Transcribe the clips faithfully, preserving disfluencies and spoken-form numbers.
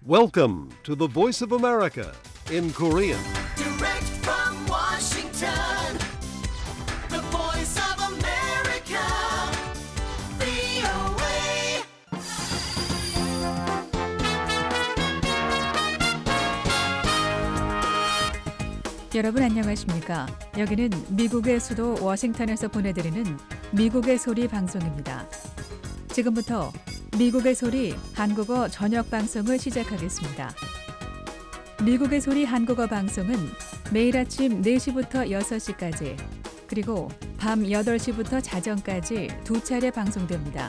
Welcome to the Voice of America in Korean. Direct from Washington, the Voice of America, 브이오에이. 여러분 안녕하십니까? 여기는 미국의 수도 워싱턴에서 보내드리는 미국의 소리 방송입니다. 지금부터 미국의 소리 한국어 저녁 방송을 시작하겠습니다. 미국의 소리 한국어 방송은 매일 아침 네 시부터 여섯 시까지 그리고 밤 여덟 시부터 자정까지 두 차례 방송됩니다.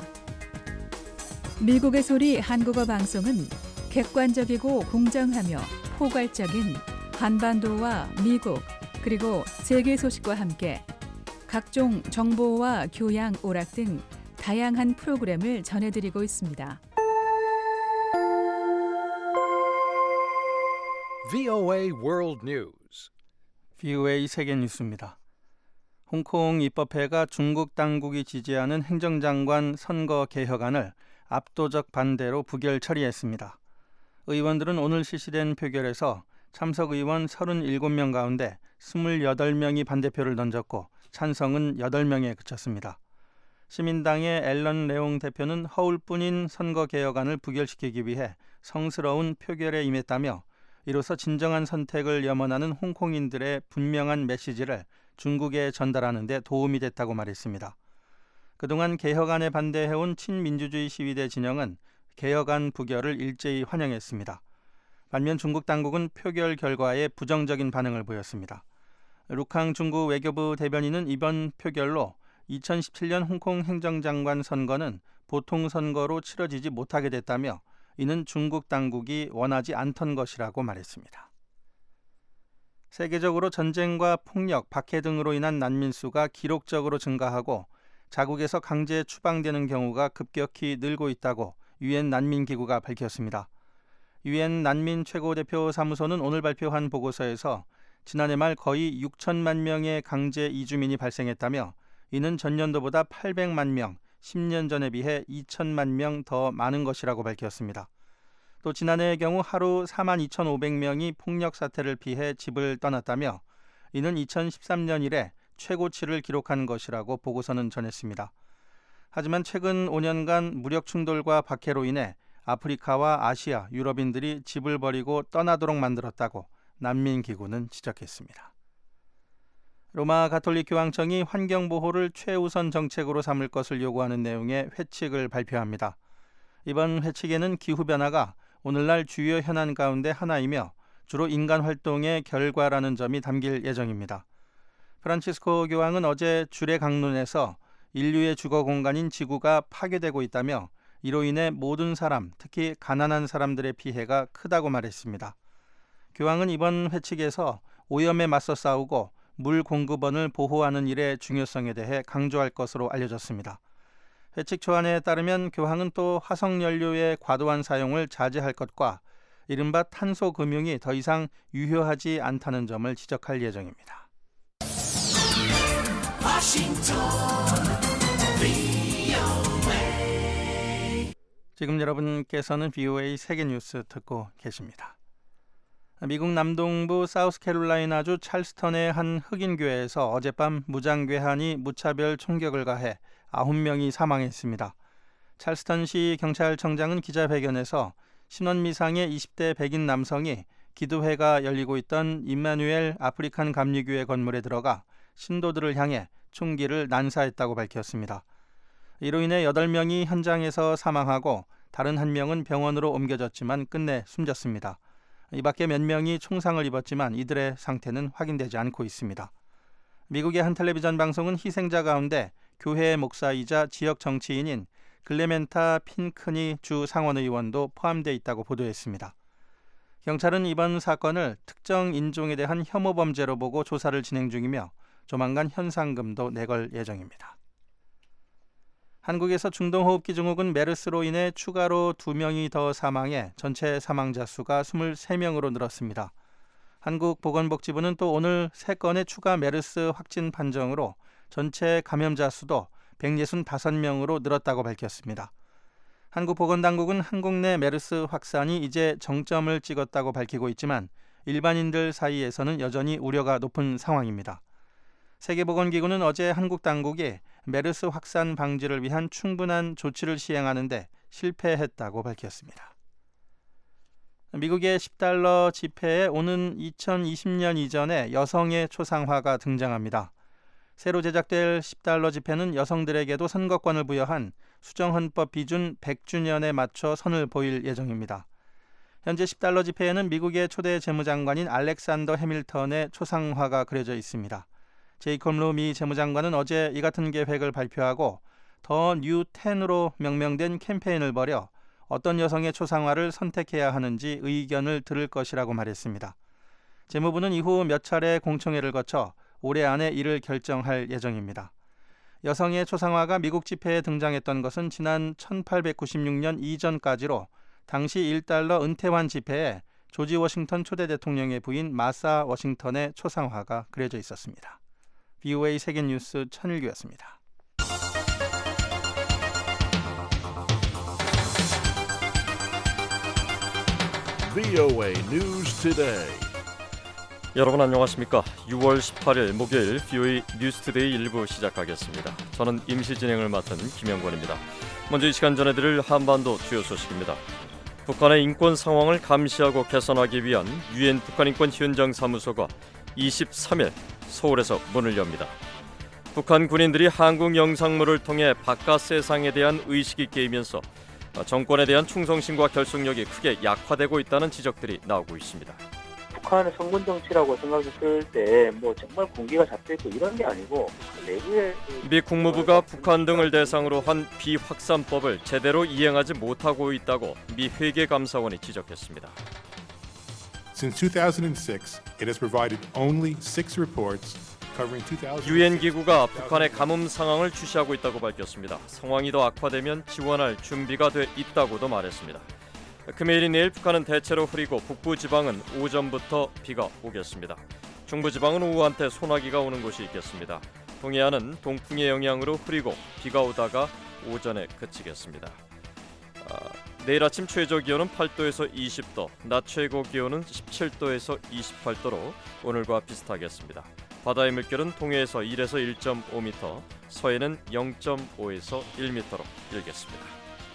미국의 소리 한국어 방송은 객관적이고 공정하며 포괄적인 한반도와 미국 그리고 세계 소식과 함께 각종 정보와 교양, 오락 등 다양한 프로그램을 전해드리고 있습니다. 브이오에이 World News. 브이오에이 세계 뉴스입니다. 홍콩 입법회가 중국 당국이 지지하는 행정장관 선거 개혁안을 압도적 반대로 부결 처리했습니다. 의원들은 오늘 실시된 표결에서 참석 의원 서른일곱 명 가운데 이십팔 명이 반대표를 던졌고 찬성은 여덟 명에 그쳤습니다. 시민당의 앨런 레옹 대표는 허울뿐인 선거개혁안을 부결시키기 위해 성스러운 표결에 임했다며 이로써 진정한 선택을 염원하는 홍콩인들의 분명한 메시지를 중국에 전달하는 데 도움이 됐다고 말했습니다. 그동안 개혁안에 반대해온 친민주주의 시위대 진영은 개혁안 부결을 일제히 환영했습니다. 반면 중국 당국은 표결 결과에 부정적인 반응을 보였습니다. 루캉 중국 외교부 대변인은 이번 표결로 이천십칠 년 홍콩 행정장관 선거는 보통선거로 치러지지 못하게 됐다며 이는 중국 당국이 원하지 않던 것이라고 말했습니다. 세계적으로 전쟁과 폭력, 박해 등으로 인한 난민 수가 기록적으로 증가하고 자국에서 강제 추방되는 경우가 급격히 늘고 있다고 유엔 난민기구가 밝혔습니다. 유엔 난민 최고대표 사무소는 오늘 발표한 보고서에서 지난해 말 거의 육천만 명의 강제 이주민이 발생했다며 이는 전년도보다 팔백만 명, 십 년 전에 비해 이천만 명 더 많은 것이라고 밝혔습니다. 또 지난해의 경우 하루 사만 이천오백 명이 폭력 사태를 피해 집을 떠났다며 이는 이천십삼 년 이래 최고치를 기록한 것이라고 보고서는 전했습니다. 하지만 최근 오 년간 무력 충돌과 박해로 인해 아프리카와 아시아, 유럽인들이 집을 버리고 떠나도록 만들었다고 난민기구는 지적했습니다. 로마 가톨릭 교황청이 환경보호를 최우선 정책으로 삼을 것을 요구하는 내용의 회칙을 발표합니다. 이번 회칙에는 기후변화가 오늘날 주요 현안 가운데 하나이며 주로 인간 활동의 결과라는 점이 담길 예정입니다. 프란치스코 교황은 어제 주례 강론에서 인류의 주거 공간인 지구가 파괴되고 있다며 이로 인해 모든 사람, 특히 가난한 사람들의 피해가 크다고 말했습니다. 교황은 이번 회칙에서 오염에 맞서 싸우고 물 공급원을 보호하는 일의 중요성에 대해 강조할 것으로 알려졌습니다. 회칙 초안에 따르면 교황은 또 화석연료의 과도한 사용을 자제할 것과 이른바 탄소 금융이 더 이상 유효하지 않다는 점을 지적할 예정입니다. 워싱턴, 브이오에이. 지금 여러분께서는 브이오에이 세계뉴스 듣고 계십니다. 미국 남동부 사우스캐롤라이나주 찰스턴의 한 흑인교회에서 어젯밤 무장괴한이 무차별 총격을 가해 아홉 명이 사망했습니다. 찰스턴시 경찰청장은 기자회견에서 신원미상의 이십 대 백인 남성이 기도회가 열리고 있던 임마누엘 아프리칸 감리교회 건물에 들어가 신도들을 향해 총기를 난사했다고 밝혔습니다. 이로 인해 여덟 명이 현장에서 사망하고 다른 한 명은 병원으로 옮겨졌지만 끝내 숨졌습니다. 이 밖에 몇 명이 총상을 입었지만 이들의 상태는 확인되지 않고 있습니다. 미국의 한 텔레비전 방송은 희생자 가운데 교회 목사이자 지역 정치인인 글레멘타 핀크니 주 상원의원도 포함되어 있다고 보도했습니다. 경찰은 이번 사건을 특정 인종에 대한 혐오 범죄로 보고 조사를 진행 중이며 조만간 현상금도 내걸 예정입니다. 한국에서 중동호흡기 증후군 메르스로 인해 추가로 두 명이 더 사망해 전체 사망자 수가 이십삼 명으로 늘었습니다. 한국보건복지부는 또 오늘 세 건의 추가 메르스 확진 판정으로 전체 감염자 수도 백육십오 명으로 늘었다고 밝혔습니다. 한국 보건당국은 한국 내 메르스 확산이 이제 정점을 찍었다고 밝히고 있지만 일반인들 사이에서는 여전히 우려가 높은 상황입니다. 세계보건기구는 어제 한국 당국이 메르스 확산 방지를 위한 충분한 조치를 시행하는 데 실패했다고 밝혔습니다. 미국의 십 달러 지폐에 오는 이천이십 년 이전에 여성의 초상화가 등장합니다. 새로 제작될 십 달러 지폐는 여성들에게도 선거권을 부여한 수정헌법 비준 백 주년에 맞춰 선을 보일 예정입니다. 현재 십 달러 지폐에는 미국의 초대 재무장관인 알렉산더 해밀턴의 초상화가 그려져 있습니다. 제이콥 루 미 재무장관은 어제 이 같은 계획을 발표하고 더 뉴 텐으로 명명된 캠페인을 벌여 어떤 여성의 초상화를 선택해야 하는지 의견을 들을 것이라고 말했습니다. 재무부는 이후 몇 차례 공청회를 거쳐 올해 안에 이를 결정할 예정입니다. 여성의 초상화가 미국 지폐에 등장했던 것은 지난 천팔백구십육 년 이전까지로 당시 일 달러 은퇴환 지폐에 조지 워싱턴 초대 대통령의 부인 마사 워싱턴의 초상화가 그려져 있었습니다. 브이오에이 세계뉴스 천일규였습니다. 브이오에이 News Today. 여러분 안녕하십니까? 유월 십팔일 목요일 브이오에이 뉴스투데이 일부 시작하겠습니다. 저는 임시 진행을 맡은 김영권입니다. 먼저 이 시간 전해드릴 한반도 주요 소식입니다. 북한의 인권 상황을 감시하고 개선하기 위한 유엔 북한인권 현장 사무소가 이십삼일 서울에서 문을 엽니다. 북한 군인들이 한국 영상물을 통해 바깥 세상에 대한 의식이 깨이면서 정권에 대한 충성심과 결속력이 크게 약화되고 있다는 지적들이 나오고 있습니다. 북한의 성군 정치라고 생각했을 때 뭐 정말 군기가 잡혀있고 이런 게 아니고 내부에 미 국무부가 북한 등을 대상으로 한 비확산법을 제대로 이행하지 못하고 있다고 미 회계감사원이 지적했습니다. Since two thousand six, it has provided only six reports covering two thousand six. 유엔 기구가 북한의 가뭄 상황을 주시하고 있다고 밝혔습니다. 상황이 더 악화되면 지원할 준비가 돼 있다고도 말했습니다. 금요일인 내일 북한은 대체로 흐리고 북부 지방은 오전부터 비가 오겠습니다. 중부 지방은 오후 한때 소나기가 오는 곳이 있겠습니다. 동해안은 동풍의 영향으로 흐리고 비가 오다가 오전에 그치겠습니다. 아, 내일 아침 최저 기온은 팔 도에서 이십 도, 낮 최고 기온은 십칠 도에서 이십팔 도로 오늘과 비슷하겠습니다. 바다의 물결은 동해에서 일에서 일 점 오 미터, 서해는 영 점 오에서 일 미터로 일겠습니다.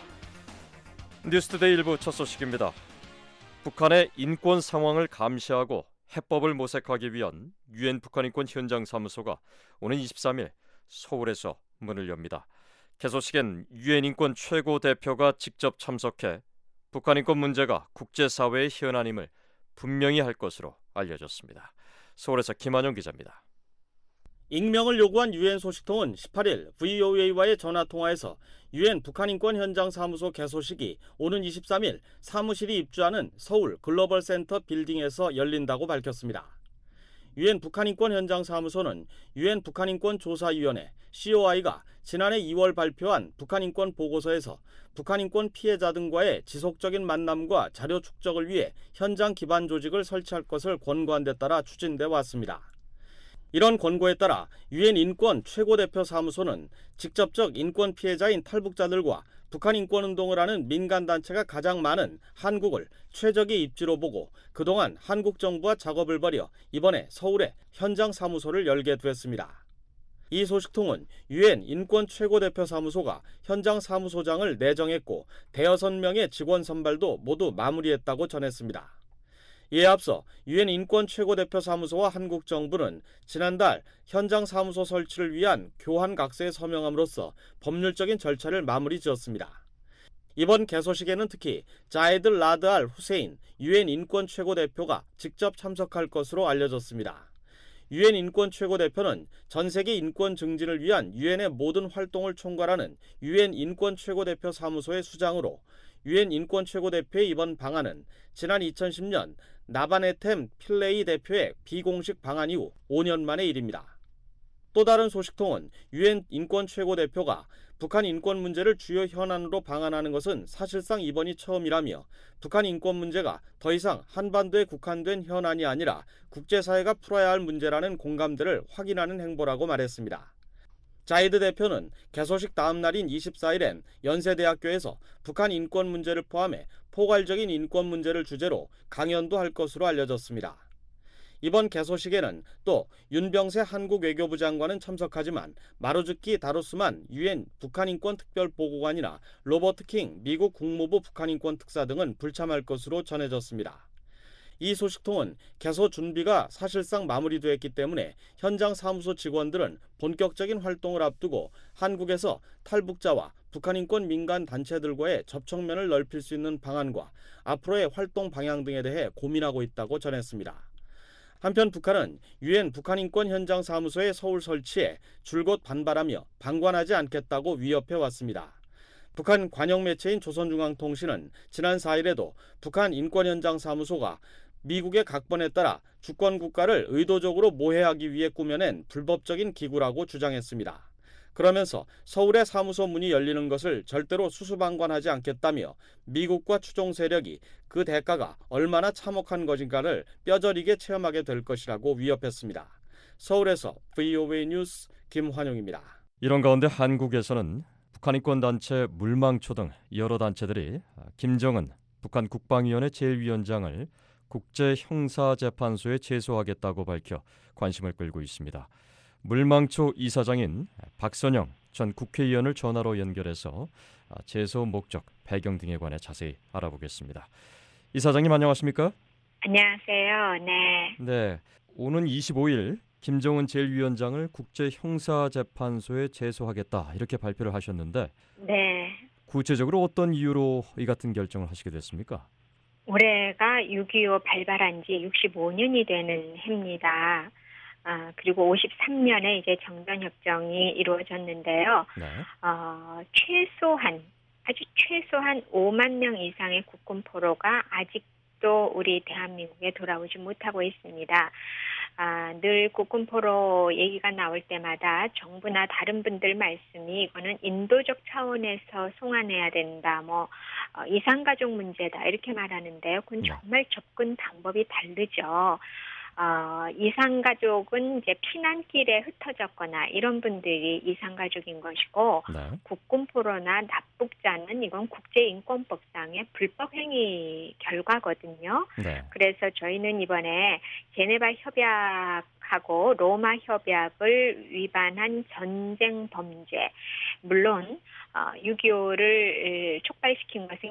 뉴스투데이 일부 첫 소식입니다. 북한의 인권 상황을 감시하고 해법을 모색하기 위한 유엔 북한인권 현장 사무소가 오는 이십삼일 서울에서 문을 엽니다. 개소식엔 유엔 인권 최고 대표가 직접 참석해 북한 인권 문제가 국제사회의 현안임을 분명히 할 것으로 알려졌습니다. 서울에서 김한용 기자입니다. 익명을 요구한 유엔 소식통은 십팔일 브이오에이와의 전화통화에서 유엔 북한인권 현장 사무소 개소식이 오는 이십삼일 사무실이 입주하는 서울 글로벌 센터 빌딩에서 열린다고 밝혔습니다. 유엔 북한인권 현장 사무소는 유엔 북한인권 조사위원회 씨오아이가 지난해 이월 발표한 북한인권 보고서에서 북한인권 피해자 등과의 지속적인 만남과 자료 축적을 위해 현장 기반 조직을 설치할 것을 권고한 데 따라 추진돼 왔습니다. 이런 권고에 따라 유엔 인권 최고대표 사무소는 직접적 인권 피해자인 탈북자들과 북한 인권운동을 하는 민간단체가 가장 많은 한국을 최적의 입지로 보고 그동안 한국 정부와 작업을 벌여 이번에 서울에 현장 사무소를 열게 됐습니다. 이 소식통은 유엔 인권 최고대표 사무소가 현장 사무소장을 내정했고 대여섯 명의 직원 선발도 모두 마무리했다고 전했습니다. 이에 앞서 유엔 인권 최고대표 사무소와 한국 정부는 지난달 현장 사무소 설치를 위한 교환 각서에 서명함으로써 법률적인 절차를 마무리 지었습니다. 이번 개소식에는 특히 자이드 라드 알 후세인 유엔 인권 최고대표가 직접 참석할 것으로 알려졌습니다. 유엔 인권 최고대표는 전 세계 인권 증진을 위한 유엔의 모든 활동을 총괄하는 유엔 인권 최고대표 사무소의 수장으로 유엔 인권 최고대표의 이번 방안은 지난 이천십 년 나바네템 필레이 대표의 비공식 방안 이후 오 년 만의 일입니다. 또 다른 소식통은 유엔 인권 최고대표가 북한 인권 문제를 주요 현안으로 방한하는 것은 사실상 이번이 처음이라며 북한 인권 문제가 더 이상 한반도에 국한된 현안이 아니라 국제사회가 풀어야 할 문제라는 공감대를 확인하는 행보라고 말했습니다. 자이드 대표는 개소식 다음 날인 이십사일엔 연세대학교에서 북한 인권 문제를 포함해 포괄적인 인권 문제를 주제로 강연도 할 것으로 알려졌습니다. 이번 개소식에는 또 윤병세 한국 외교부 장관은 참석하지만 마루즈키 다루스만 유엔 북한인권 특별보고관이나 로버트 킹 미국 국무부 북한인권 특사 등은 불참할 것으로 전해졌습니다. 이 소식통은 개소 준비가 사실상 마무리됐기 때문에 현장 사무소 직원들은 본격적인 활동을 앞두고 한국에서 탈북자와 북한인권 민간 단체들과의 접촉면을 넓힐 수 있는 방안과 앞으로의 활동 방향 등에 대해 고민하고 있다고 전했습니다. 한편 북한은 유엔 북한인권 현장 사무소의 서울 설치에 줄곧 반발하며 방관하지 않겠다고 위협해 왔습니다. 북한 관영 매체인 조선중앙통신은 지난 사일에도 북한 인권현장 사무소가 미국의 각본에 따라 주권 국가를 의도적으로 모해하기 위해 꾸며낸 불법적인 기구라고 주장했습니다. 그러면서 서울의 사무소 문이 열리는 것을 절대로 수수방관하지 않겠다며 미국과 추종 세력이 그 대가가 얼마나 참혹한 것인가를 뼈저리게 체험하게 될 것이라고 위협했습니다. 서울에서 브이오에이 뉴스 김환용입니다. 이런 가운데 한국에서는 북한인권 단체 물망초 등 여러 단체들이 김정은 북한 국방위원회 제일위원장을 국제형사재판소에 제소하겠다고 밝혀 관심을 끌고 있습니다. 물망초 이사장인 박선영 전 국회의원을 전화로 연결해서 제소 목적, 배경 등에 관해 자세히 알아보겠습니다. 이사장님 안녕하십니까? 안녕하세요. 네. 네. 오는 이십오일 김정은 제일위원장을 국제형사재판소에 제소하겠다 이렇게 발표를 하셨는데 네. 구체적으로 어떤 이유로 이 같은 결정을 하시게 됐습니까? 올해가 육이오 발발한 지 육십오 년이 되는 해입니다. 아, 그리고 오십삼 년에 이제 정전협정이 이루어졌는데요. 네. 어, 최소한, 아주 최소한 오만 명 이상의 국군 포로가 아직도 우리 대한민국에 돌아오지 못하고 있습니다. 아, 늘 국군 포로 얘기가 나올 때마다 정부나 다른 분들 말씀이 이거는 인도적 차원에서 송환해야 된다, 뭐 어, 이산가족 문제다 이렇게 말하는데요. 그건 정말 접근 방법이 다르죠. 어, 이산가족은 이제 피난길에 흩어졌거나 이런 분들이 이산가족인 것이고 네. 국군포로나 납북자는 이건 국제인권법상의 불법행위 결과거든요. 네. 그래서 저희는 이번에 제네바 협약하고 로마 협약을 위반한 전쟁 범죄, 물론 어, 육이오를 촉발시킨 것은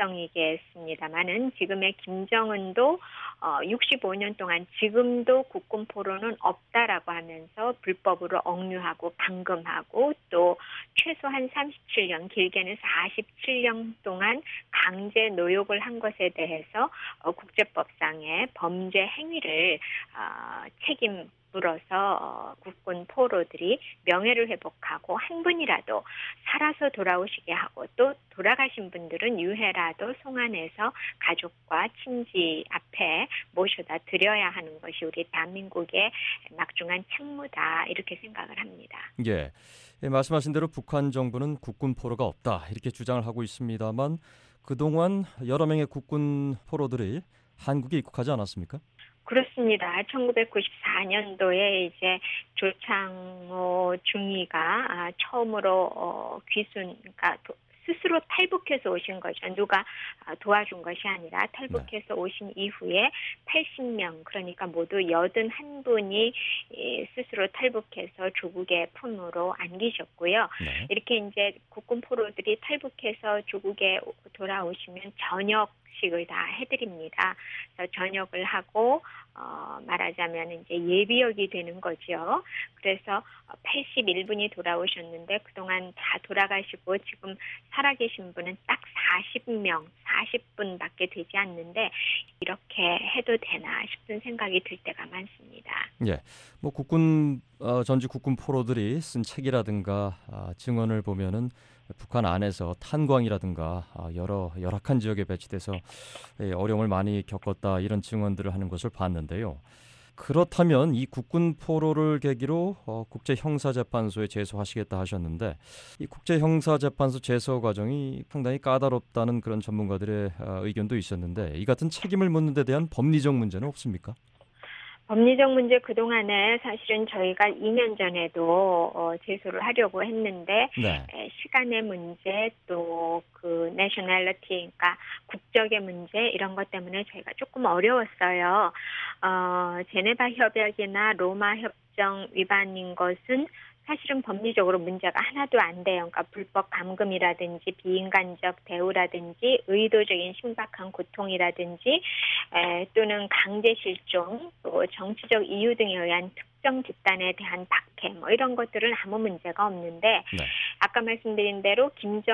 김일성이겠습니다만은 지금의 김정은도 어, 육십오 년 동안 지금도 국군 포로는 없다라고 하면서 불법으로 억류하고 감금하고 또 최소한 삼십칠 년 길게는 사십칠 년 동안 강제 노역을 한 것에 대해서 어, 국제법상의 범죄 행위를 어, 책임 물어서 국군 포로들이 명예를 회복하고 한 분이라도 살아서 돌아오시게 하고 또 돌아가신 분들은 유해라도 송환해서 가족과 친지 앞에 모셔다 드려야 하는 것이 우리 대한민국의 막중한 책무다 이렇게 생각을 합니다. 예, 예 말씀하신 대로 북한 정부는 국군 포로가 없다 이렇게 주장을 하고 있습니다만 그동안 여러 명의 국군 포로들이 한국에 입국하지 않았습니까? 그렇습니다. 천구백구십사 년도에 이제 조창호 중위가 처음으로 어, 귀순, 그러니까 도, 스스로 탈북해서 오신 거죠. 누가 도와준 것이 아니라 탈북해서 오신 이후에 팔십 명, 그러니까 모두 팔십일 분이 스스로 탈북해서 조국의 품으로 안기셨고요. 네. 이렇게 이제 국군 포로들이 탈북해서 조국에 돌아오시면 저녁 식을 다 해드립니다. 그래서 전역을 하고 어, 말하자면 이제 예비역이 되는 거죠. 그래서 팔십일 분이 돌아오셨는데 그동안 다 돌아가시고 지금 살아계신 분은 딱 사십 명, 사십 분밖에 되지 않는데 이렇게 해도 되나 싶은 생각이 들 때가 많습니다. 예, 뭐 국군 어, 전직 국군 포로들이 쓴 책이라든가 어, 증언을 보면은 북한 안에서 탄광이라든가 여러 열악한 지역에 배치돼서 어려움을 많이 겪었다 이런 증언들을 하는 것을 봤는데요. 그렇다면 이 국군 포로를 계기로 국제형사재판소에 제소하시겠다 하셨는데 이 국제형사재판소 제소 과정이 상당히 까다롭다는 그런 전문가들의 의견도 있었는데 이 같은 책임을 묻는 데 대한 법리적 문제는 없습니까? 법리적 문제 그동안에 사실은 저희가 이 년 전에도 어, 제소를 하려고 했는데 네. 에, 시간의 문제 또 그 내셔널리티 그러니까 국적의 문제 이런 것 때문에 저희가 조금 어려웠어요. 어, 제네바 협약이나 로마 협정 위반인 것은 사실은 법리적으로 문제가 하나도 안 돼요. 그러니까 불법 감금이라든지 비인간적 대우라든지 의도적인 심각한 고통이라든지 에, 또는 강제 실종 또 정치적 이유 등에 의한 특정 집단에 대한 박해 뭐 이런 것들은 아무 문제가 없는데 네. 아까 말씀드린 대로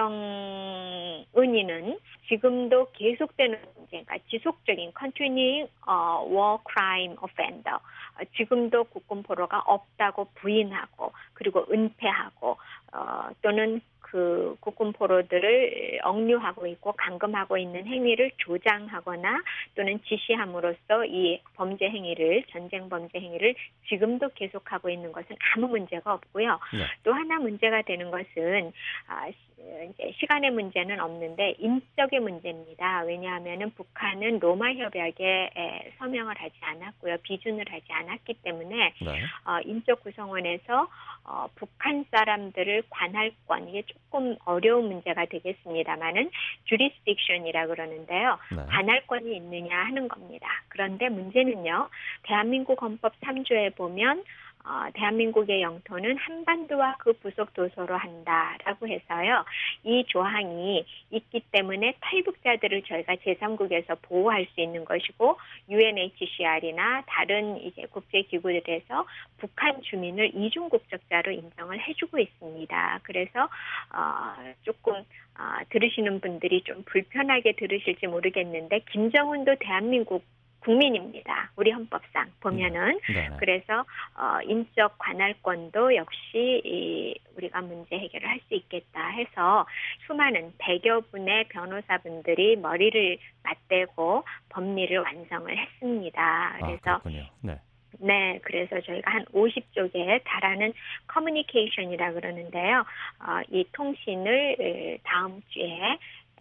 김정은이는 지금도 계속되는 문제, 그러니까 지속적인 continuing uh, war crime offender. 어, 지금도 국군 포로가 없다고 부인하고 그리고 은폐하고 어, 또는 그 국군 포로들을 억류하고 있고 감금하고 있는 행위를 조장하거나 또는 지시함으로써 이 범죄 행위를 전쟁 범죄 행위를 지금도 계속하고 있는 것은 아무 문제가 없고요. 네. 또 하나 문제가 되는 것은 아, 이제 시간의 문제는 없는데 인적의 문제입니다. 왜냐하면은 북한은 로마 협약에 에, 서명을 하지 않았고요, 비준을 하지 않았기 때문에 네. 어, 인적 구성원에서 어, 북한 사람들을 관할권 이게 조금 어려운 문제가 되겠습니다만은 jurisdiction이라 그러는데요. 네. 관할권이 있느냐 하는 겁니다. 그런데 문제는요, 대한민국 헌법 삼 조에 보면 어, 대한민국의 영토는 한반도와 그 부속 도서로 한다라고 해서요. 이 조항이 있기 때문에 탈북자들을 저희가 제삼국에서 보호할 수 있는 것이고 유엔에이치씨알이나 다른 이제 국제기구들에서 북한 주민을 이중 국적자로 인정을 해주고 있습니다. 그래서 어, 조금 어, 들으시는 분들이 좀 불편하게 들으실지 모르겠는데 김정은도 대한민국 국민입니다. 우리 헌법상 보면은 네. 네. 그래서 어, 인적 관할권도 역시 이, 우리가 문제 해결을 할 수 있겠다 해서 수많은 백여 분의 변호사분들이 머리를 맞대고 법리를 완성을 했습니다. 그래서 아, 그렇군요. 네. 네, 그래서 저희가 한 오십 쪽에 달하는 커뮤니케이션이라 그러는데요. 어, 이 통신을 다음 주에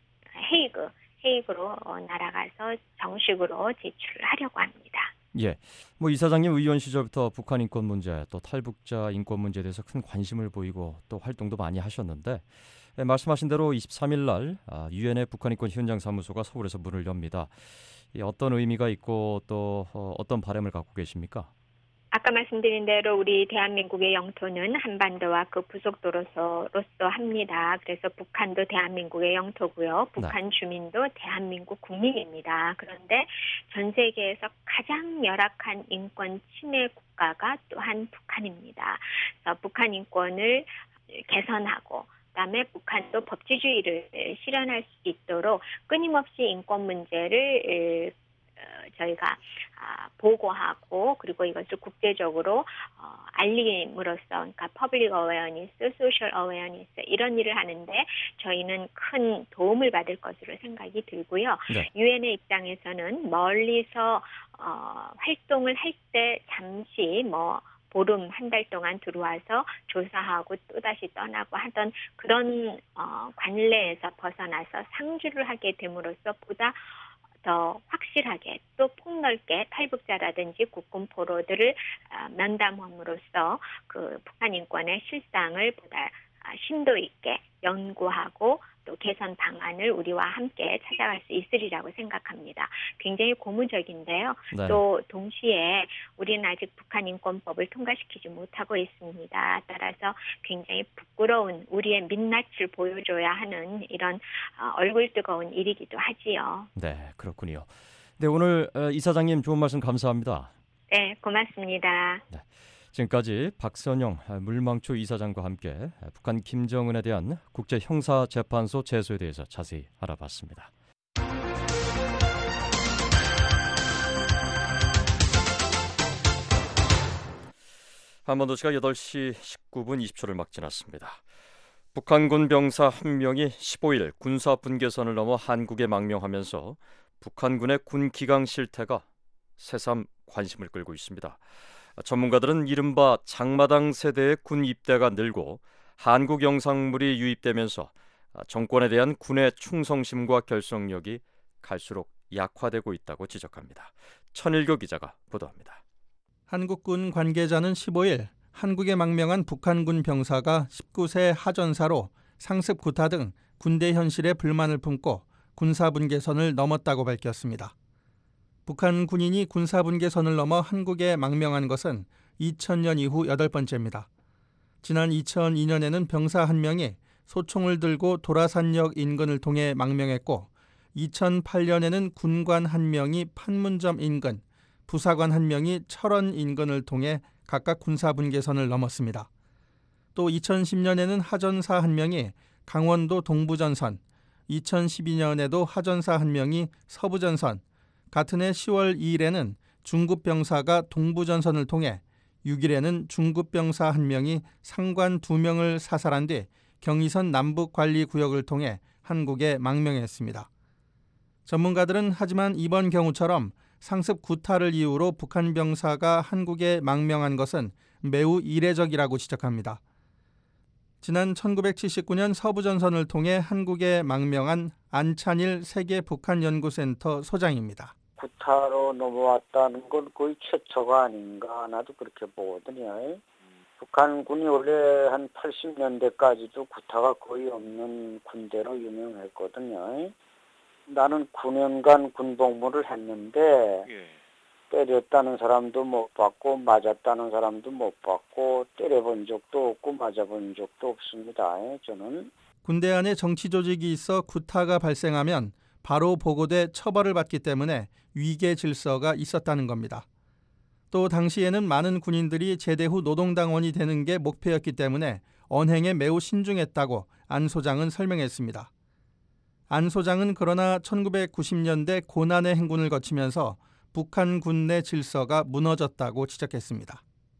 헤이그 헤이그로 날아가서 정식으로 제출을 하려고 합니다. 예, 뭐 이사장님 의원 시절부터 북한 인권 문제 또 탈북자 인권 문제에 대해서 큰 관심을 보이고 또 활동도 많이 하셨는데 예, 말씀하신 대로 이십삼 일 날 유엔의 북한 인권 현장 사무소가 서울에서 문을 엽니다. 이 어떤 의미가 있고 또 어, 어떤 바람을 갖고 계십니까? 아까 말씀드린 대로 우리 대한민국의 영토는 한반도와 그 부속도로서로서 합니다. 그래서 북한도 대한민국의 영토고요. 북한 주민도 대한민국 국민입니다. 그런데 전 세계에서 가장 열악한 인권 침해 국가가 또한 북한입니다. 그래서 북한 인권을 개선하고 그다음에 북한도 법치주의를 실현할 수 있도록 끊임없이 인권 문제를 저희가 보고하고 그리고 이것을 국제적으로 알림으로써 그러니까 퍼블릭 어웨어니스, 소셜 어웨어니스 이런 일을 하는데 저희는 큰 도움을 받을 것으로 생각이 들고요. 네. 유엔의 입장에서는 멀리서 어, 활동을 할 때 잠시 뭐 보름 한 달 동안 들어와서 조사하고 또다시 떠나고 하던 그런 어, 관례에서 벗어나서 상주를 하게 됨으로써 보다 더 확실하게 또 폭넓게 탈북자라든지 국군 포로들을 면담함으로써 그 북한 인권의 실상을 보다 심도 있게 연구하고 또 개선 방안을 우리와 함께 찾아갈 수 있으리라고 생각합니다. 굉장히 고무적인데요. 네. 또 동시에 우리는 아직 북한 인권법을 통과시키지 못하고 있습니다. 따라서 굉장히 부끄러운 우리의 민낯을 보여줘야 하는 이런 얼굴 뜨거운 일이기도 하지요. 네, 그렇군요. 네, 오늘 이사장님 좋은 말씀 감사합니다. 네, 고맙습니다. 네. 지금까지 박선영 물망초 이사장과 함께 북한 김정은에 대한 국제형사재판소 제소에 대해서 자세히 알아봤습니다. 한반도시가 여덟 시 십구 분 이십 초를 막 지났습니다. 북한군 병사 한 명이 십오 일 군사 분계선을 넘어 한국에 망명하면서 북한군의 군 기강 실태가 새삼 관심을 끌고 있습니다. 전문가들은 이른바 장마당 세대의 군 입대가 늘고 한국 영상물이 유입되면서 정권에 대한 군의 충성심과 결속력이 갈수록 약화되고 있다고 지적합니다. 천일교 기자가 보도합니다. 한국군 관계자는 십오일 한국에 망명한 북한군 병사가 십구 세 하전사로 상습 구타 등 군대 현실에 불만을 품고 군사분계선을 넘었다고 밝혔습니다. 북한 군인이 군사분계선을 넘어 한국에 망명한 것은 이천 년 이후 여덟 번째입니다. 지난 이천이 년에는 병사 한 명이 소총을 들고 도라산역 인근을 통해 망명했고 이천팔 년에는 군관 한 명이 판문점 인근, 부사관 한 명이 철원 인근을 통해 각각 군사분계선을 넘었습니다. 또 이천십 년에는 하전사 한 명이 강원도 동부전선, 이천십이 년에도 하전사 한 명이 서부전선, 같은 해 시월 이일에는 중국 병사가 동부전선을 통해 육 일에는 중국 병사 한 명이 상관 두 명을 사살한 뒤 경의선 남북관리구역을 통해 한국에 망명했습니다. 전문가들은 하지만 이번 경우처럼 상습 구타를 이유로 북한 병사가 한국에 망명한 것은 매우 이례적이라고 지적합니다. 지난 천구백칠십구 년 서부전선을 통해 한국에 망명한 안찬일 세계북한연구센터 소장입니다. 구타로 넘어왔다는 건 거의 최초가 아닌가 나도 그렇게 보거든요. 북한군이 원래 한 팔십 년대까지도 구타가 거의 없는 군대로 유명했거든요. 나는 구 년간 군복무를 했는데 예. 때렸다는 사람도 못 봤고 맞았다는 사람도 못 봤고 때려본 적도 없고 맞아본 적도 없습니다. 저는. 군대 안에 정치 조직이 있어 구타가 발생하면 바로 보고돼 처벌을 받기 때문에 위계 질서가 있었다는 겁니다. 또 당시에는 많은 군인들이 제대 후 노동당원이 되는 게 목표였기 때문에 언행에 매우 신중했다고 안 소장은 설명했습니다. 안 소장은 그러나 천구백구십 년대 고난의 행군을 거치면서 북한 군 내 질서가 무너졌다고 지적했습니다.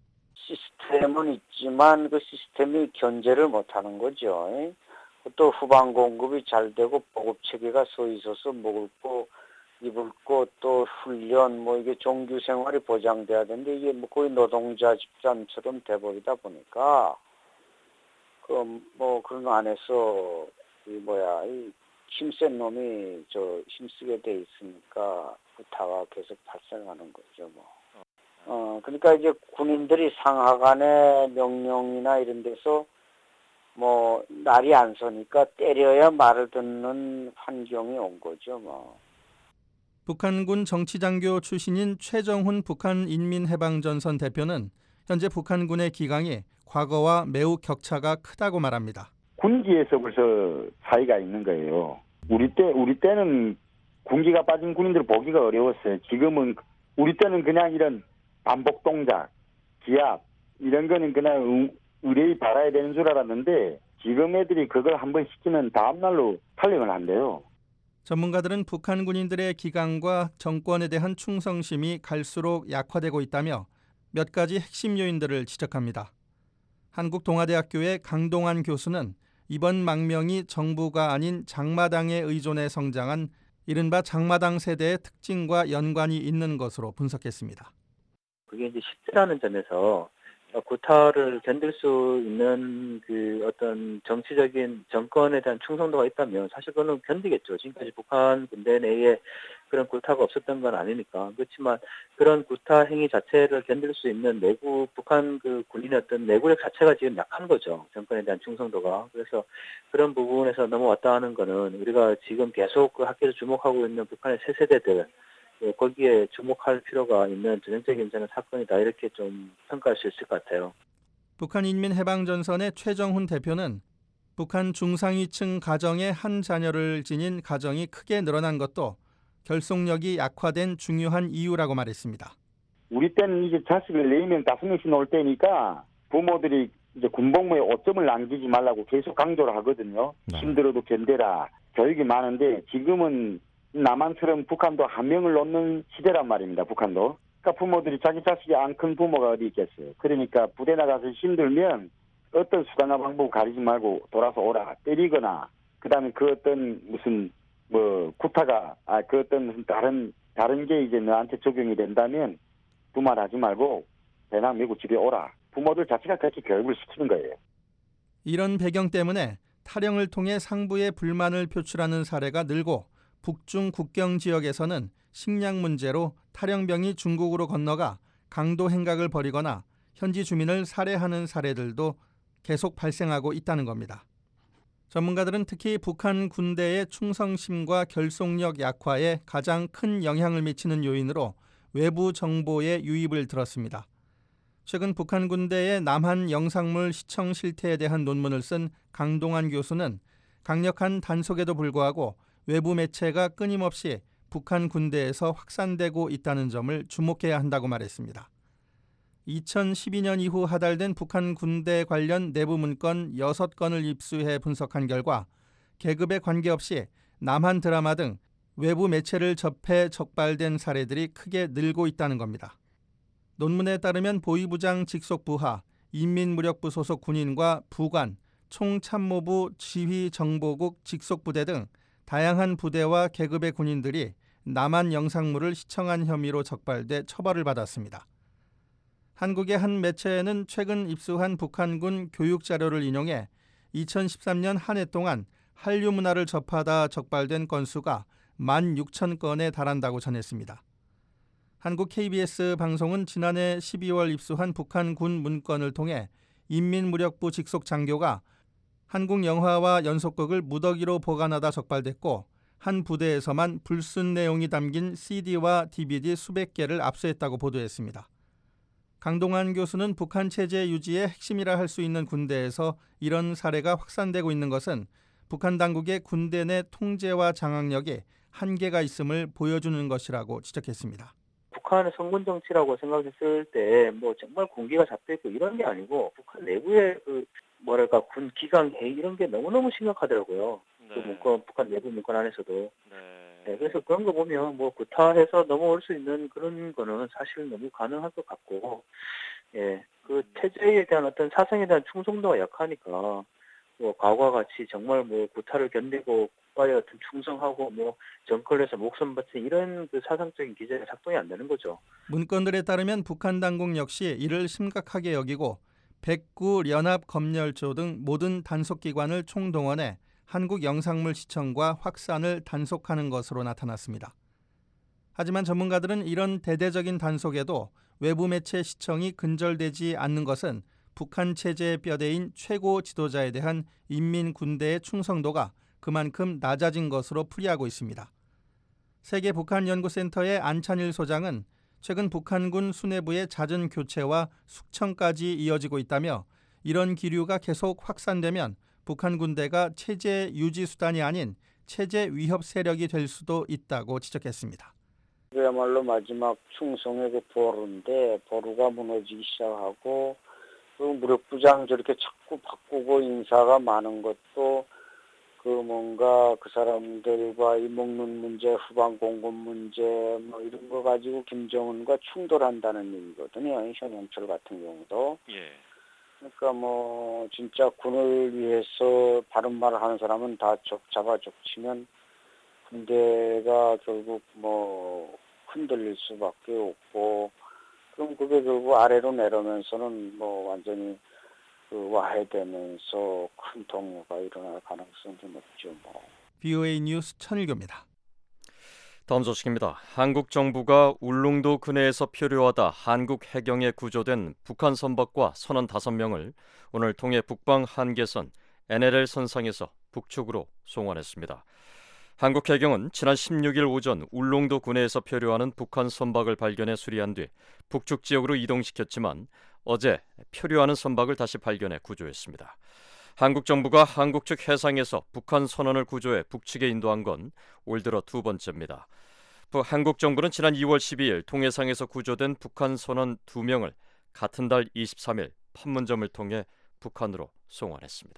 시스템은 있지만 그 시스템이 견제를 못하는 거죠. 또 후방 공급이 잘 되고 보급 체계가 서 있어서 먹을 거 입을 거 또 훈련 뭐 이게 종교 생활이 보장돼야 되는데 이게 뭐 거의 노동자 집단처럼 돼버리다 보니까 그 뭐 그런 안에서 이 뭐야 이 힘센 놈이 저 힘쓰게 돼 있으니까 구타가 계속 발생하는 거죠 뭐. 어 그러니까 이제 군인들이 상하 간의 명령이나 이런 데서 뭐 날이 안 서니까 때려야 말을 듣는 환경이 온 거죠 뭐. 북한군 정치장교 출신인 최정훈 북한인민해방전선 대표는 현재 북한군의 기강이 과거와 매우 격차가 크다고 말합니다. 군기에서 벌써 차이가 있는 거예요. 우리 때 우리 때는 군기가 빠진 군인들 보기가 어려웠어요. 지금은 우리 때는 그냥 이런 반복 동작, 기압 이런 거는 그냥 의뢰히 받아야 되는 줄 알았는데 지금 애들이 그걸 한번 시키면 다음 날로 탈령을 한대요. 전문가들은 북한 군인들의 기강과 정권에 대한 충성심이 갈수록 약화되고 있다며 몇 가지 핵심 요인들을 지적합니다. 한국동아대학교의 강동환 교수는 이번 망명이 정부가 아닌 장마당에 의존해 성장한 이른바 장마당 세대의 특징과 연관이 있는 것으로 분석했습니다. 그게 이제 십대라는 점에서 구타를 견딜 수 있는 그 어떤 정치적인 정권에 대한 충성도가 있다면 사실 그거는 견디겠죠. 지금까지 북한 군대 내에 그런 구타가 없었던 건 아니니까. 그렇지만 그런 구타 행위 자체를 견딜 수 있는 내부 북한 그 군인의 어떤 내구력 자체가 지금 약한 거죠. 정권에 대한 충성도가. 그래서 그런 부분에서 넘어왔다 하는 거는 우리가 지금 계속 그 학계에서 주목하고 있는 북한의 새 세대들 거기에 주목할 필요가 있는 전형적인 저는 사건이다 이렇게 좀 평가할 수 있을 것 같아요. 북한인민해방전선의 최정훈 대표는 북한 중상위층 가정의 한 자녀를 지닌 가정이 크게 늘어난 것도 결속력이 약화된 중요한 이유라고 말했습니다. 우리 때는 이제 자식을 네 명, 다섯 명씩 놓을 때니까 부모들이 이제 군복무에 오점을 남기지 말라고 계속 강조를 하거든요. 네. 힘들어도 견뎌라. 교육이 많은데 지금은 남한처럼 북한도 한 명을 놓는 시대란 말입니다. 북한도. 그러니까 부모들이 자기 자식이 안 큰 부모가 어디 있겠어요. 그러니까 부대 나가서 힘들면 어떤 수단과 방법 가리지 말고 돌아서 오라. 때리거나 그다음에 그 어떤 무슨 뭐 구타가 아 그 어떤 무슨 다른 다른 게 이제 너한테 적용이 된다면 두말하지 말고 배낭 메고 집에 오라. 부모들 자체가 그렇게 교육을 시키는 거예요. 이런 배경 때문에 탈영을 통해 상부의 불만을 표출하는 사례가 늘고 북중 국경 지역에서는 식량 문제로 탈영병이 중국으로 건너가 강도 행각을 벌이거나 현지 주민을 살해하는 사례들도 계속 발생하고 있다는 겁니다. 전문가들은 특히 북한 군대의 충성심과 결속력 약화에 가장 큰 영향을 미치는 요인으로 외부 정보의 유입을 들었습니다. 최근 북한 군대의 남한 영상물 시청 실태에 대한 논문을 쓴 강동환 교수는 강력한 단속에도 불구하고 외부 매체가 끊임없이 북한 군대에서 확산되고 있다는 점을 주목해야 한다고 말했습니다. 이천십이 년 이후 하달된 북한 군대 관련 내부 문건 여섯 건을 입수해 분석한 결과 계급에 관계없이 남한 드라마 등 외부 매체를 접해 적발된 사례들이 크게 늘고 있다는 겁니다. 논문에 따르면 보위부장 직속 부하, 인민무력부 소속 군인과 부관, 총참모부 지휘정보국 직속부대 등 다양한 부대와 계급의 군인들이 남한 영상물을 시청한 혐의로 적발돼 처벌을 받았습니다. 한국의 한 매체는 최근 입수한 북한군 교육자료를 인용해 이천십삼 년 한 해 동안 한류 문화를 접하다 적발된 건수가 만 육천 건에 달한다고 전했습니다. 한국 케이비에스 방송은 지난해 십이월 입수한 북한군 문건을 통해 인민무력부 직속 장교가 한국 영화와 연속극을 무더기로 보관하다 적발됐고 한 부대에서만 불순 내용이 담긴 씨디와 디비디 수백 개를 압수했다고 보도했습니다. 강동환 교수는 북한 체제 유지의 핵심이라 할 수 있는 군대에서 이런 사례가 확산되고 있는 것은 북한 당국의 군대 내 통제와 장악력에 한계가 있음을 보여주는 것이라고 지적했습니다. 북한의 성군 정치라고 생각했을 때 뭐 정말 군기가 잡혀있고 이런 게 아니고 북한 내부의 그 뭐랄까 군 기강 회의 이런 게 너무너무 심각하더라고요. 네. 그 문건, 북한 내부 문건 안에서도. 네. 네, 그래서 그런 거 보면 뭐 구타해서 넘어올 수 있는 그런 거는 사실 너무 가능할 것 같고, 예, 그 체제에 대한 어떤 사상에 대한 충성도가 약하니까 뭐 과거와 같이 정말 뭐 구타를 견디고 국가에 어떤 충성하고 뭐 정권을 해서 목숨 바친 이런 그 사상적인 기제가 작동이 안 되는 거죠. 문건들에 따르면 북한 당국 역시 이를 심각하게 여기고 백구 연합검열조 등 모든 단속기관을 총동원해 한국 영상물 시청과 확산을 단속하는 것으로 나타났습니다. 하지만 전문가들은 이런 대대적인 단속에도 외부 매체 시청이 근절되지 않는 것은 북한 체제의 뼈대인 최고 지도자에 대한 인민군대의 충성도가 그만큼 낮아진 것으로 풀이하고 있습니다. 세계북한연구센터의 안찬일 소장은 최근 북한군 수뇌부의 잦은 교체와 숙청까지 이어지고 있다며 이런 기류가 계속 확산되면 북한 군대가 체제 유지 수단이 아닌 체제 위협 세력이 될 수도 있다고 지적했습니다. 그야말로 마지막 충성의 그 보루인데 보루가 무너지기 시작하고 그 무력부장 저렇게 자꾸 바꾸고 인사가 많은 것도 그 뭔가 그 사람들과 이 먹는 문제, 후방 공급 문제 뭐 이런 거 가지고 김정은과 충돌한다는 얘기거든요. 현영철 같은 경우도. 예. 그러니까 뭐 진짜 군을 위해서 바른 말을 하는 사람은 다 적 잡아 적치면 군대가 결국 뭐 흔들릴 수밖에 없고 그럼 그게 결국 아래로 내려오면서는 뭐 완전히 그 와해되면서 큰 동요가 일어날 가능성이 높죠. 뭐. 비오에이 뉴스 천일교입니다. 다음 소식입니다. 한국 정부가 울릉도 근해에서 표류하다 한국 해경에 구조된 북한 선박과 선원 다섯 명을 오늘 통해 북방 한계선 엔엘엘 선상에서 북측으로 송환했습니다. 한국 해경은 지난 십육 일 오전 울릉도 군해에서 표류하는 북한 선박을 발견해 수리한 뒤 북측 지역으로 이동시켰지만 어제 표류하는 선박을 다시 발견해 구조했습니다. 한국 정부가 한국 측 해상에서 북한 선원을 구조해 북측에 인도한 건 올 들어 두 번째입니다. 한국 정부는 지난 이월 십이일 통해상에서 구조된 북한 선원 두 명을 같은 달 이십삼 일 판문점을 통해 북한으로 송환했습니다.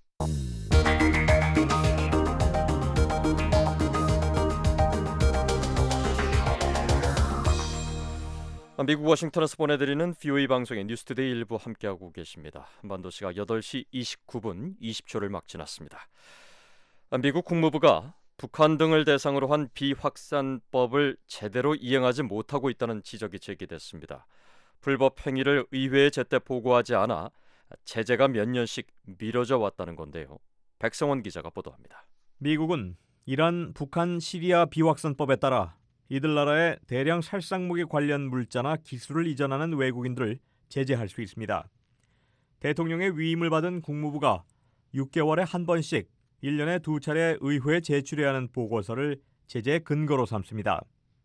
미국 워싱턴에서 보내드리는 비오에이 방송의 뉴스투데이 일부 함께하고 계십니다. 한반도 시각 여덟 시 이십구 분 이십 초를 막 지났습니다. 미국 국무부가 북한 등을 대상으로 한 비확산법을 제대로 이행하지 못하고 있다는 지적이 제기됐습니다. 불법 행위를 의회에 제때 보고하지 않아 제재가 몇 년씩 미뤄져 왔다는 건데요. 백성원 기자가 보도합니다. 미국은 이란 북한 시리아 비확산법에 따라 이들 나라에 대량 살상무기 관련 물자나 기술을 이전하는 외국인들을 제재할 수 있습니다. 대통령의 위임을 받은 국무부가 육 개월에 한 번씩 일 년에 두 차례 의회에 제출해야 하는 보고서를 제재의 근거로 삼습니다.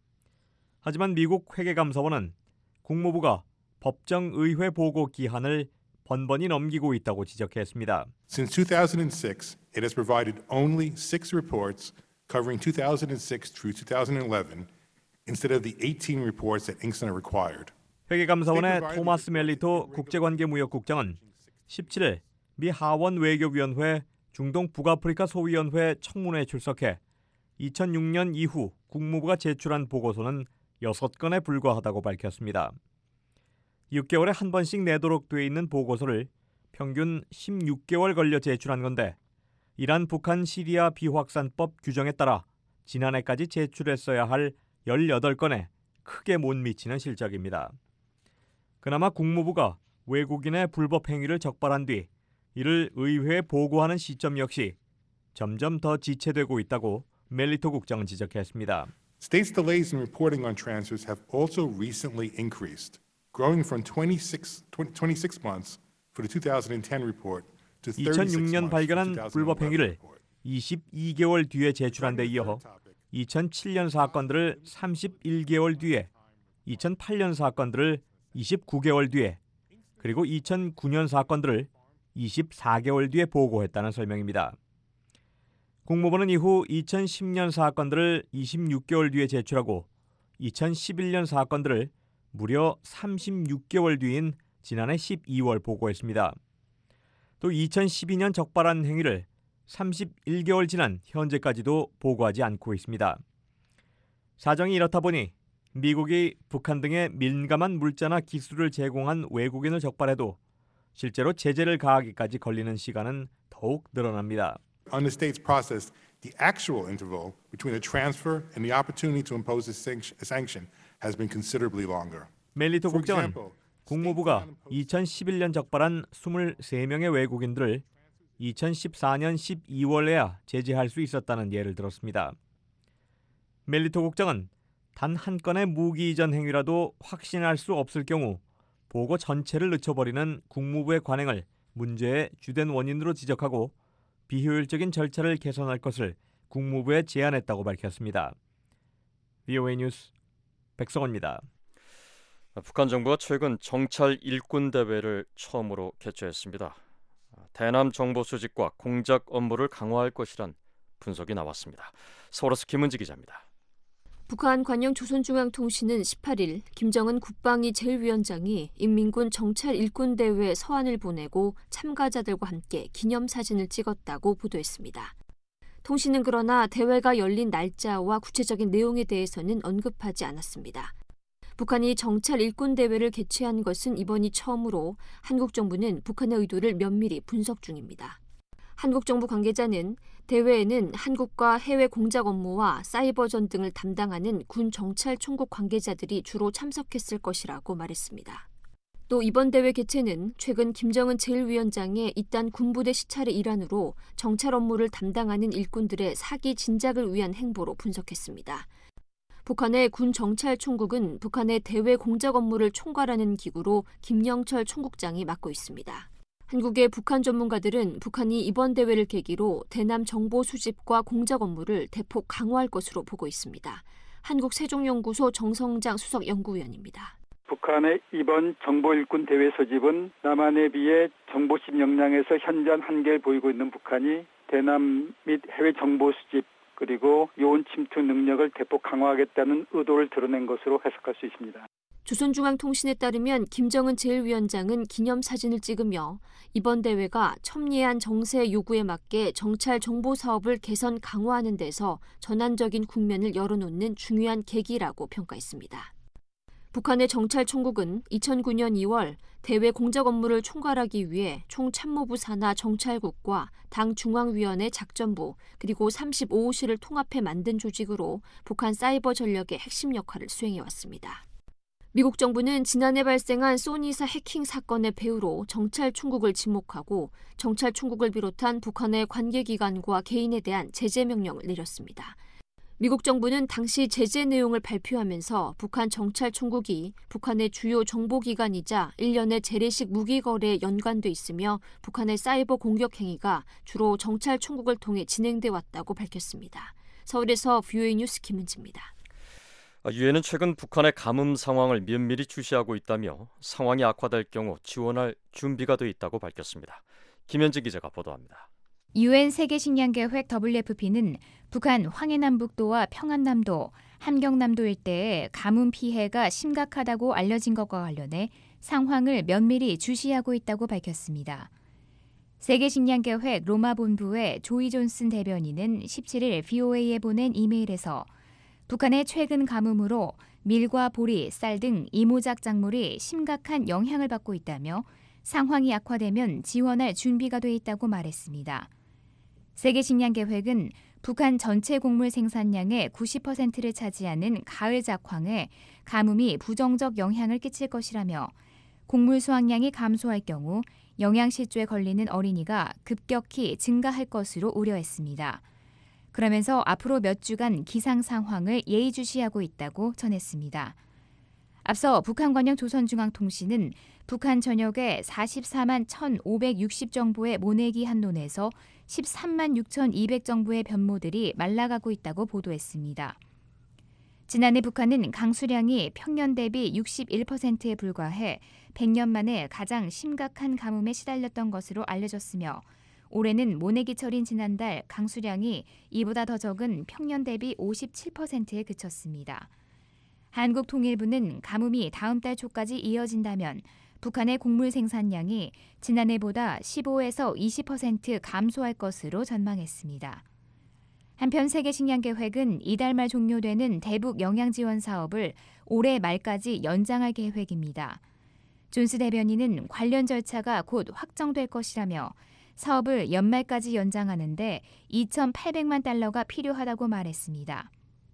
하지만 미국 회계감사원은 국무부가 법정 의회 보고 기한을 번번이 넘기고 있다고 지적했습니다. Since two thousand six, it has provided only six reports covering two thousand six through two thousand eleven instead of the eighteen reports that Inkson required. 회계감사원의 토마스 멜리토 국제관계무역국장은 십칠 일 미 하원 외교위원회 중동 북아프리카 소위원회 청문회에 출석해 이천육 년 이후 국무부가 제출한 보고서는 여섯 건에 불과하다고 밝혔습니다. 육 개월에 한 번씩 내도록 돼 있는 보고서를 평균 십육 개월 걸려 제출한 건데 이란 북한 시리아 비확산법 규정에 따라 지난해까지 제출했어야 할 열여덟 건에 크게 못 미치는 실적입니다. 그나마 국무부가 외국인의 불법 행위를 적발한 뒤 이를 의회에 보고하는 시점 역시 점점 더 지체되고 있다고 멜리토 국장은 지적했습니다. States' delays in reporting on transfers have also recently increased, growing from twenty-six, twenty-six months for the two thousand ten report to 이천육 년 thirty-six months 발견한 for the 불법 행위를 twenty eleven report. 이십이 개월 뒤에 제출한 데 이어 이천칠 년 사건들을 삼십일 개월 뒤에, 이천팔 년 사건들을 이십구 개월 뒤에, 그리고 이천구 년 사건들을 이십사 개월 뒤에 보고했다는 설명입니다. 국무부는 이후 이천십 년 사건들을 이십육 개월 뒤에 제출하고 이천십일 년 사건들을 무려 삼십육 개월 뒤인 지난해 십이월 보고했습니다. 또 이천십이 년 적발한 행위를 삼십일 개월 지난 현재까지도 보고하지 않고 있습니다. 사정이 이렇다 보니 미국이 북한 등의 민감한 물자나 기술을 제공한 외국인을 적발해도 실제로 제재를 가하기까지 걸리는 시간은 더욱 늘어납니다. On the state's process, the actual interval between the transfer and the opportunity to impose a sanction has been considerably longer. 멜리토 국장은 국무부가 이천십일 년 적발한 이십삼 명의 외국인들을 이천십사 년 십이월에야 제재할 수 있었다는 예를 들었습니다. 멜리토 국장은 단 한 건의 무기 이전 행위라도 확신할 수 없을 경우 보고 전체를 늦춰버리는 국무부의 관행을 문제의 주된 원인으로 지적하고 비효율적인 절차를 개선할 것을 국무부에 제안했다고 밝혔습니다. 브이오에이 뉴스 백성원입니다. 북한 정부가 최근 정찰 일꾼 대회를 처음으로 개최했습니다. 대남 정보 수집과 공작 업무를 강화할 것이란 분석이 나왔습니다. 서울에서 김은지 기자입니다. 북한 관영 조선중앙통신은 십팔 일 김정은 국방위 제일위원장이 인민군 정찰 일꾼 대회 서한을 보내고 참가자들과 함께 기념사진을 찍었다고 보도했습니다. 통신은 그러나 대회가 열린 날짜와 구체적인 내용에 대해서는 언급하지 않았습니다. 북한이 정찰 일꾼 대회를 개최한 것은 이번이 처음으로 한국 정부는 북한의 의도를 면밀히 분석 중입니다. 한국 정부 관계자는 대회에는 한국과 해외 공작 업무와 사이버전 등을 담당하는 군 정찰 총국 관계자들이 주로 참석했을 것이라고 말했습니다. 또 이번 대회 개최는 최근 김정은 제일위원장의 잇단 군부대 시찰의 일환으로 정찰 업무를 담당하는 일꾼들의 사기 진작을 위한 행보로 분석했습니다. 북한의 군 정찰 총국은 북한의 대외 공작 업무를 총괄하는 기구로 김영철 총국장이 맡고 있습니다. 한국의 북한 전문가들은 북한이 이번 대회를 계기로 대남 정보 수집과 공작 업무를 대폭 강화할 것으로 보고 있습니다. 한국세종연구소 정성장 수석 연구위원입니다. 북한의 이번 정보 일꾼 대회 소집은 남한에 비해 정보식 역량에서 현저한 한계를 보이고 있는 북한이 대남 및 해외 정보 수집 그리고 요원 침투 능력을 대폭 강화하겠다는 의도를 드러낸 것으로 해석할 수 있습니다. 조선중앙통신에 따르면 김정은 제일위원장은 기념사진을 찍으며 이번 대회가 첨예한 정세 요구에 맞게 정찰 정보 사업을 개선 강화하는 데서 전환적인 국면을 열어놓는 중요한 계기라고 평가했습니다. 북한의 정찰 총국은 이천구 년 이월 대외 공작 업무를 총괄하기 위해 총참모부 산하 정찰국과 당 중앙위원회 작전부 그리고 삼십오 호실을 통합해 만든 조직으로 북한 사이버 전력의 핵심 역할을 수행해왔습니다. 미국 정부는 지난해 발생한 소니사 해킹 사건의 배후로 정찰 총국을 지목하고 정찰 총국을 비롯한 북한의 관계기관과 개인에 대한 제재 명령을 내렸습니다. 미국 정부는 당시 제재 내용을 발표하면서 북한 정찰 총국이 북한의 주요 정보기관이자 일련의 재래식 무기 거래에 연관돼 있으며 북한의 사이버 공격 행위가 주로 정찰 총국을 통해 진행돼 왔다고 밝혔습니다. 서울에서 브이오에이 뉴스 김은지입니다. 유엔은 최근 북한의 가뭄 상황을 면밀히 주시하고 있다며 상황이 악화될 경우 지원할 준비가 돼 있다고 밝혔습니다. 김현지 기자가 보도합니다. 유엔 세계식량계획 더블유에프피는 북한 황해남북도와 평안남도, 함경남도 일대에 가뭄 피해가 심각하다고 알려진 것과 관련해 상황을 면밀히 주시하고 있다고 밝혔습니다. 세계식량계획 로마 본부의 조이 존슨 대변인은 십칠일 브이오에이에 보낸 이메일에서 북한의 최근 가뭄으로 밀과 보리, 쌀 등 이모작 작물이 심각한 영향을 받고 있다며 상황이 악화되면 지원할 준비가 돼 있다고 말했습니다. 세계식량계획은 북한 전체 곡물 생산량의 구십 퍼센트를 차지하는 가을 작황에 가뭄이 부정적 영향을 끼칠 것이라며 곡물 수확량이 감소할 경우 영양실조에 걸리는 어린이가 급격히 증가할 것으로 우려했습니다. 그러면서 앞으로 몇 주간 기상 상황을 예의주시하고 있다고 전했습니다. 앞서 북한관영 조선중앙통신은 북한 전역에 사십사만 천오백육십 정보의 모내기 한론에서 십삼만 육천이백 정보의 변모들이 말라가고 있다고 보도했습니다. 지난해 북한은 강수량이 평년 대비 육십일 퍼센트에 불과해 백 년 만에 가장 심각한 가뭄에 시달렸던 것으로 알려졌으며 올해는 모내기철인 지난달 강수량이 이보다 더 적은 평년 대비 오십칠 퍼센트에 그쳤습니다. 한국통일부는 가뭄이 다음 달 초까지 이어진다면 북한의 곡물 생산량이 지난해보다 십오에서 이십 퍼센트 감소할 것으로 전망했습니다. 한편 세계식량계획은 이달 말 종료되는 대북 영양지원 사업을 올해 말까지 연장할 계획입니다. 존스 대변인은 관련 절차가 곧 확정될 것이라며 사업을 연말까지 연장하는데 이천팔백만 달러가 필요하다고 말했습니다.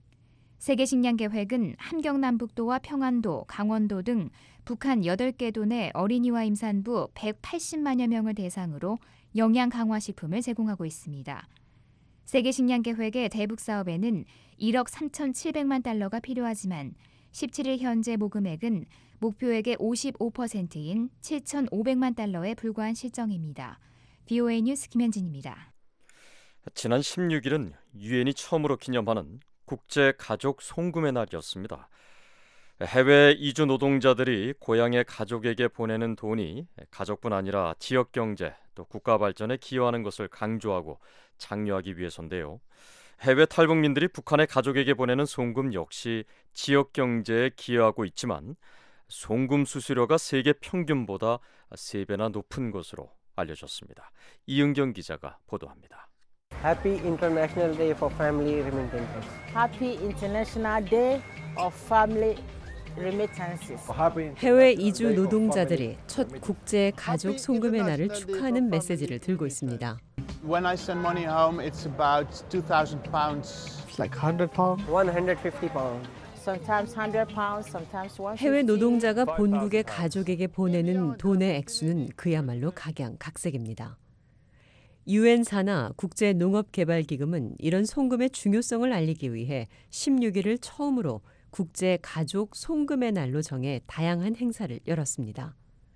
세계식량계획은 함경남북도와 평안도, 강원도 등 북한 여덟 개 도내 어린이와 임산부 백팔십만여 명을 대상으로 영양 강화식품을 제공하고 있습니다. 세계식량계획의 대북 사업에는 일억 삼천칠백만 달러가 필요하지만 십칠일 현재 모금액은 목표액의 오십오 퍼센트인 칠천오백만 달러에 불과한 실정입니다. 브이오에이 뉴스 김현진입니다. 지난 십육일은 유엔이 처음으로 기념하는 국제가족 송금의 날이었습니다. 해외 이주 노동자들이 고향의 가족에게 보내는 돈이 가족뿐 아니라 지역 경제 또 국가 발전에 기여하는 것을 강조하고 장려하기 위해서인데요. 해외 탈북민들이 북한의 가족에게 보내는 송금 역시 지역 경제에 기여하고 있지만 송금 수수료가 세계 평균보다 세 배나 높은 것으로 알려졌습니다. 이은경 기자가 보도합니다. Happy International Day for Family Remittances. Happy International Day of Family Remittances. 해외 이주 노동자들이 첫 국제 가족 송금의 날을 축하하는 메시지를 들고 있습니다. When I send money home, it's about two thousand pounds. It's like one hundred pounds. one hundred fifty pounds. Sometimes one hundred pounds, sometimes one hundred fifty. 해외 노동자가 본국의 가족에게 보내는 돈의 액수는 그야말로 각양각색입니다. 유엔 산하 국제농업개발기금은 이런 송금의 중요성을 알리기 위해 십육일을 처음으로 국제 가족 송금의 날로 정해 다양한 행사를 열었습니다.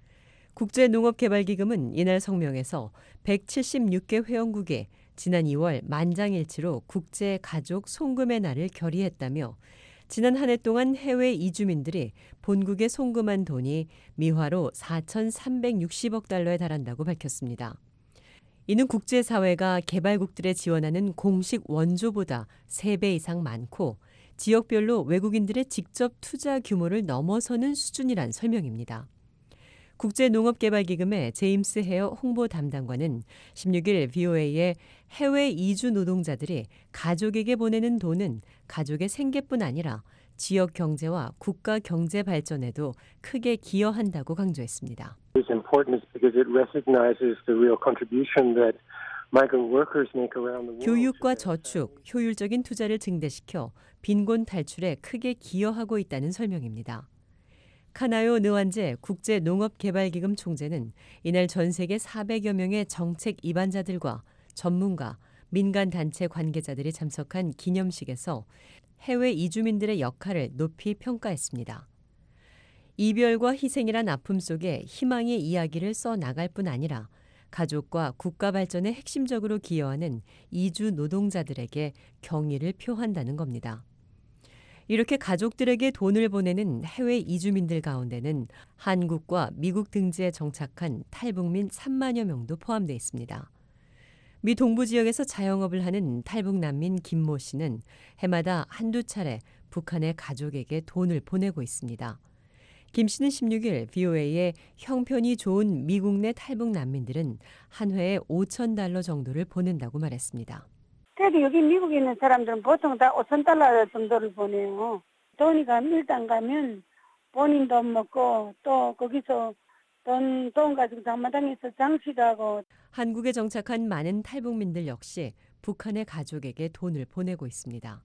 국제농업개발기금은 이날 성명에서 백칠십육 개 회원국에 지난 이월 만장일치로 국제 가족 송금의 날을 결의했다며 지난 한 해 동안 해외 이주민들이 본국에 송금한 돈이 미화로 사천삼백육십억 달러에 달한다고 밝혔습니다. 이는 국제사회가 개발국들에 지원하는 공식 원조보다 세 배 이상 많고 지역별로 외국인들의 직접 투자 규모를 넘어서는 수준이란 설명입니다. 국제농업개발기금의 제임스 헤어 홍보 담당관은 십육일 브이오에이에 해외 이주 노동자들이 가족에게 보내는 돈은 가족의 생계뿐 아니라 지역 경제와 국가 경제 발전에도 크게 기여한다고 강조했습니다. It's important because it recognizes the real contribution that migrant workers make around the world. 교육과 저축, 효율적인 투자를 증대시켜 빈곤 탈출에 크게 기여하고 있다는 설명입니다. 카나요 느완제 국제농업개발기금 총재는 이날 전 세계 사백여 명의 정책 입안자들과 전문가, 민간 단체 관계자들이 참석한 기념식에서 해외 이주민들의 역할을 높이 평가했습니다. 이별과 희생이란 아픔 속에 희망의 이야기를 써 나갈 뿐 아니라 가족과 국가 발전에 핵심적으로 기여하는 이주 노동자들에게 경의를 표한다는 겁니다. 이렇게 가족들에게 돈을 보내는 해외 이주민들 가운데는 한국과 미국 등지에 정착한 탈북민 삼만여 명도 포함되어 있습니다. 미 동부 지역에서 자영업을 하는 탈북 난민 김모 씨는 해마다 한두 차례 북한의 가족에게 돈을 보내고 있습니다. 김 씨는 십육 일 브이오에이에 형편이 좋은 미국 내 탈북 난민들은 한 회에 오천 달러 정도를 보낸다고 말했습니다. 그래도 여기 미국에 있는 사람들은 보통 다 오천 달러 정도를 보내요. 돈이 가면 일단 가면 본인 돈 먹고 또 거기서 돈, 돈 가지고 장마당에서 장식하고. 한국에 정착한 많은 탈북민들 역시 북한의 가족에게 돈을 보내고 있습니다.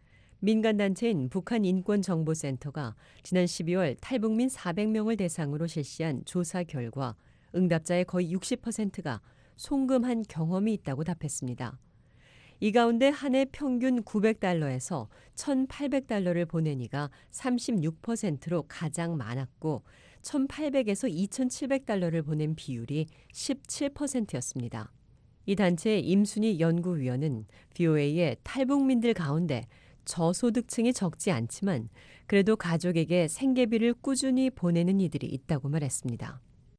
민간단체인 북한인권정보센터가 지난 십이월 탈북민 사백 명을 대상으로 실시한 조사 결과 응답자의 거의 육십 퍼센트가 송금한 경험이 있다고 답했습니다. 이 가운데 한 해 평균 구백 달러에서 천팔백 달러를 보낸 이가 삼십육 퍼센트로 가장 많았고 천팔백에서 이천칠백 달러를 보낸 비율이 십칠 퍼센트였습니다. 이 단체의 임순희 연구위원은 브이오에이의 탈북민들 가운데 저소득층이 적지 않지만 그래도 가족에게 생계비를 꾸준히 보내는 이들이 있다고 말했습니다.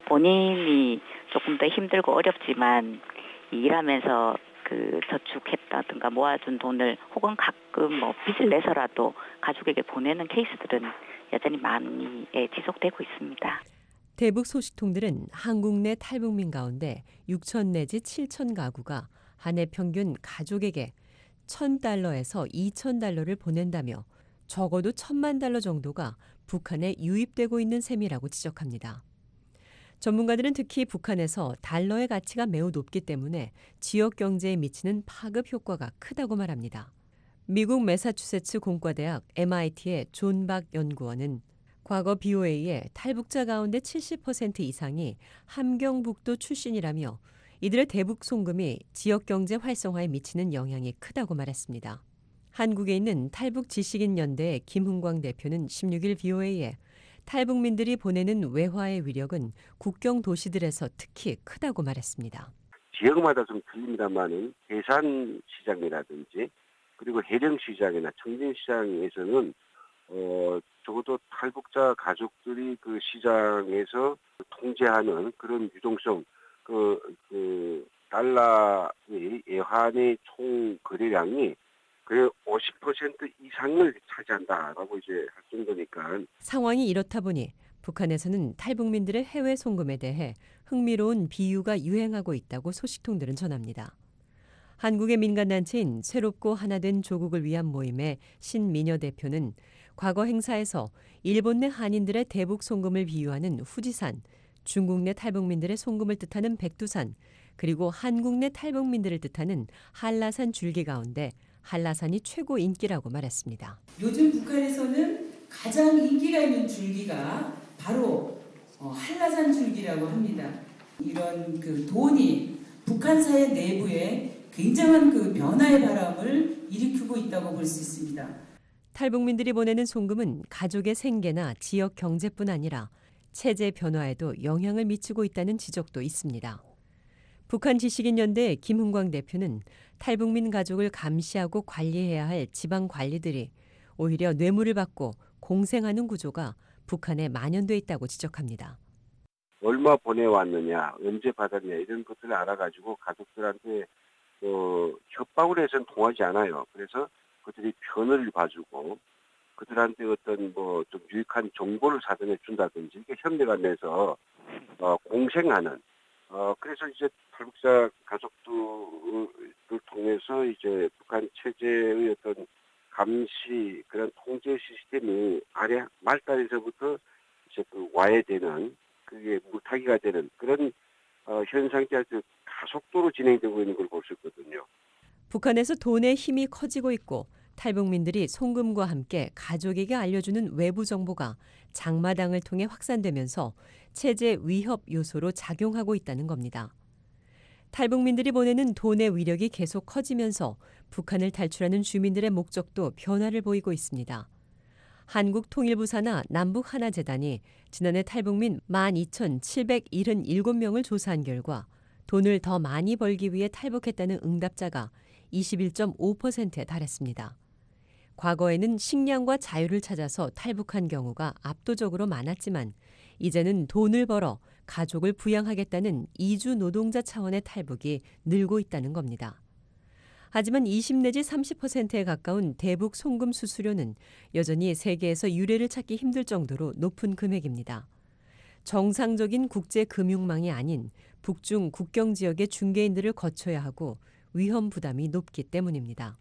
본인이 조금 더 힘들고 어렵지만 일하면서 그 저축했다든가 모아둔 돈을 혹은 가끔 뭐 빚을 내서라도 가족에게 보내는 케이스들은 여전히 많이 지속되고 있습니다. 대북 소식통들은 한국 내 탈북민 가운데 육천 내지 칠천 가구가 한 해 평균 가족에게 천 달러에서 이천 달러를 보낸다며 적어도 천만 달러 정도가 북한에 유입되고 있는 셈이라고 지적합니다. 전문가들은 특히 북한에서 달러의 가치가 매우 높기 때문에 지역 경제에 미치는 파급 효과가 크다고 말합니다. 미국 매사추세츠 공과대학 엠아이티의 존 박 연구원은 과거 브이오에이의 탈북자 가운데 칠십 퍼센트 이상이 함경북도 출신이라며 이들의 대북 송금이 지역 경제 활성화에 미치는 영향이 크다고 말했습니다. 한국에 있는 탈북 지식인 연대의 김흥광 대표는 십육 일 브이오에이에 탈북민들이 보내는 외화의 위력은 국경 도시들에서 특히 크다고 말했습니다. 지역마다 좀 틀립니다만은 해산 시장이라든지 그리고 해령 시장이나 청진 시장에서는 어, 적어도 탈북자 가족들이 그 시장에서 통제하는 그런 유동성, 그, 그 달러의 외환의 총 거래량이 그 오십 퍼센트 이상을 차지한다라고 이제 할 정도니까. 상황이 이렇다 보니 북한에서는 탈북민들의 해외 송금에 대해 흥미로운 비유가 유행하고 있다고 소식통들은 전합니다. 한국의 민간단체인 새롭고 하나된 조국을 위한 모임의 신민여 대표는 과거 행사에서 일본 내 한인들의 대북 송금을 비유하는 후지산, 중국 내 탈북민들의 송금을 뜻하는 백두산, 그리고 한국 내 탈북민들을 뜻하는 한라산 줄기 가운데 한라산이 최고 인기라고 말했습니다. 요즘 북한에서는 가장 인기가 있는 줄기가 바로 한라산 줄기라고 합니다. 이런 그 돈이 북한 사회 내부에 굉장한 그 변화의 바람을 일으키고 있다고 볼 수 있습니다. 탈북민들이 보내는 송금은 가족의 생계나 지역 경제뿐 아니라 체제 변화에도 영향을 미치고 있다는 지적도 있습니다. 북한 지식인연대 김흥광 대표는 탈북민 가족을 감시하고 관리해야 할 지방 관리들이 오히려 뇌물을 받고 공생하는 구조가 북한에 만연돼 있다고 지적합니다. 얼마 보내왔느냐, 언제 받았냐 이런 것들을 알아가지고 가족들한테 어, 협박을 해서는 통하지 않아요. 그래서 그들이 편을 봐주고 그들한테 어떤 뭐 좀 유익한 정보를 사전에 준다든지 이렇게 협력을 내서 어, 공생하는. 어, 그래서 이제 탈북자 가족들을 통해서 이제 북한 체제의 어떤 감시 그런 통제 시스템이 아래 말단에서부터 이제 그 와해되는 그게 물타기가 되는 그런 어, 현상이 아주 가속도로 진행되고 있는 걸 볼 수 있거든요. 북한에서 돈의 힘이 커지고 있고 탈북민들이 송금과 함께 가족에게 알려주는 외부 정보가 장마당을 통해 확산되면서 체제 위협 요소로 작용하고 있다는 겁니다. 탈북민들이 보내는 돈의 위력이 계속 커지면서 북한을 탈출하는 주민들의 목적도 변화를 보이고 있습니다. 한국통일부사나 남북하나재단이 지난해 탈북민 만 이천칠백칠십칠 명을 조사한 결과 돈을 더 많이 벌기 위해 탈북했다는 응답자가 이십일 점 오 퍼센트에 달했습니다. 과거에는 식량과 자유를 찾아서 탈북한 경우가 압도적으로 많았지만 이제는 돈을 벌어 가족을 부양하겠다는 이주 노동자 차원의 탈북이 늘고 있다는 겁니다. 하지만 이십 내지 삼십 퍼센트에 가까운 대북 송금 수수료는 여전히 세계에서 유례를 찾기 힘들 정도로 높은 금액입니다. 정상적인 국제금융망이 아닌 북중 국경 지역의 중개인들을 거쳐야 하고 위험 부담이 높기 때문입니다.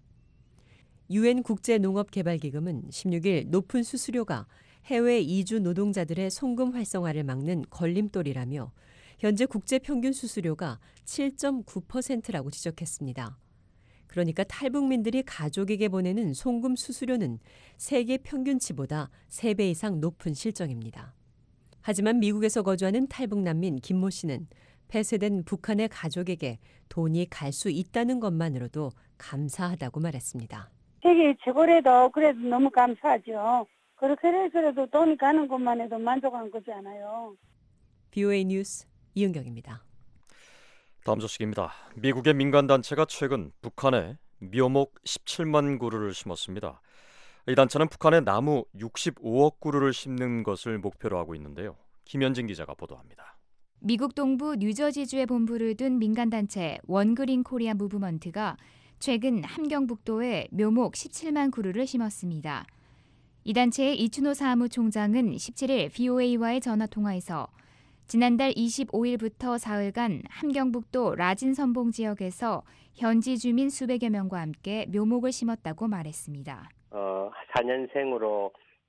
유엔 국제농업개발기금은 십육 일 높은 수수료가 해외 이주 노동자들의 송금 활성화를 막는 걸림돌이라며 현재 국제평균 수수료가 칠 점 구 퍼센트라고 지적했습니다. 그러니까 탈북민들이 가족에게 보내는 송금 수수료는 세계 평균치보다 세 배 이상 높은 실정입니다. 하지만 미국에서 거주하는 탈북난민 김모 씨는 폐쇄된 북한의 가족에게 돈이 갈 수 있다는 것만으로도 감사하다고 말했습니다. 세계 최고래도 그래도 너무 감사하죠. 그렇게 해서라도 돈이 가는 것만 해도 만족한 거지 않아요. 비오에이 뉴스 이은경입니다. 다음 소식입니다. 미국의 민간단체가 최근 북한에 묘목 십칠만 그루를 심었습니다. 이 단체는 북한에 나무 육십오억 그루를 심는 것을 목표로 하고 있는데요. 김현진 기자가 보도합니다. 미국 동부 뉴저지주에 본부를 둔 민간단체 원그린 코리아 무브먼트가 최근 함경북도에 묘목 십칠만 그루를 심었습니다. 이 단체의 이춘호 사무총장은 십칠 일 비오에이와의 전화통화에서 지난달 이십오 일부터 사흘간 함경북도 라진선봉 지역에서 현지 주민 수백여 명과 함께 묘목을 심었다고 말했습니다. 어, 사 년생으로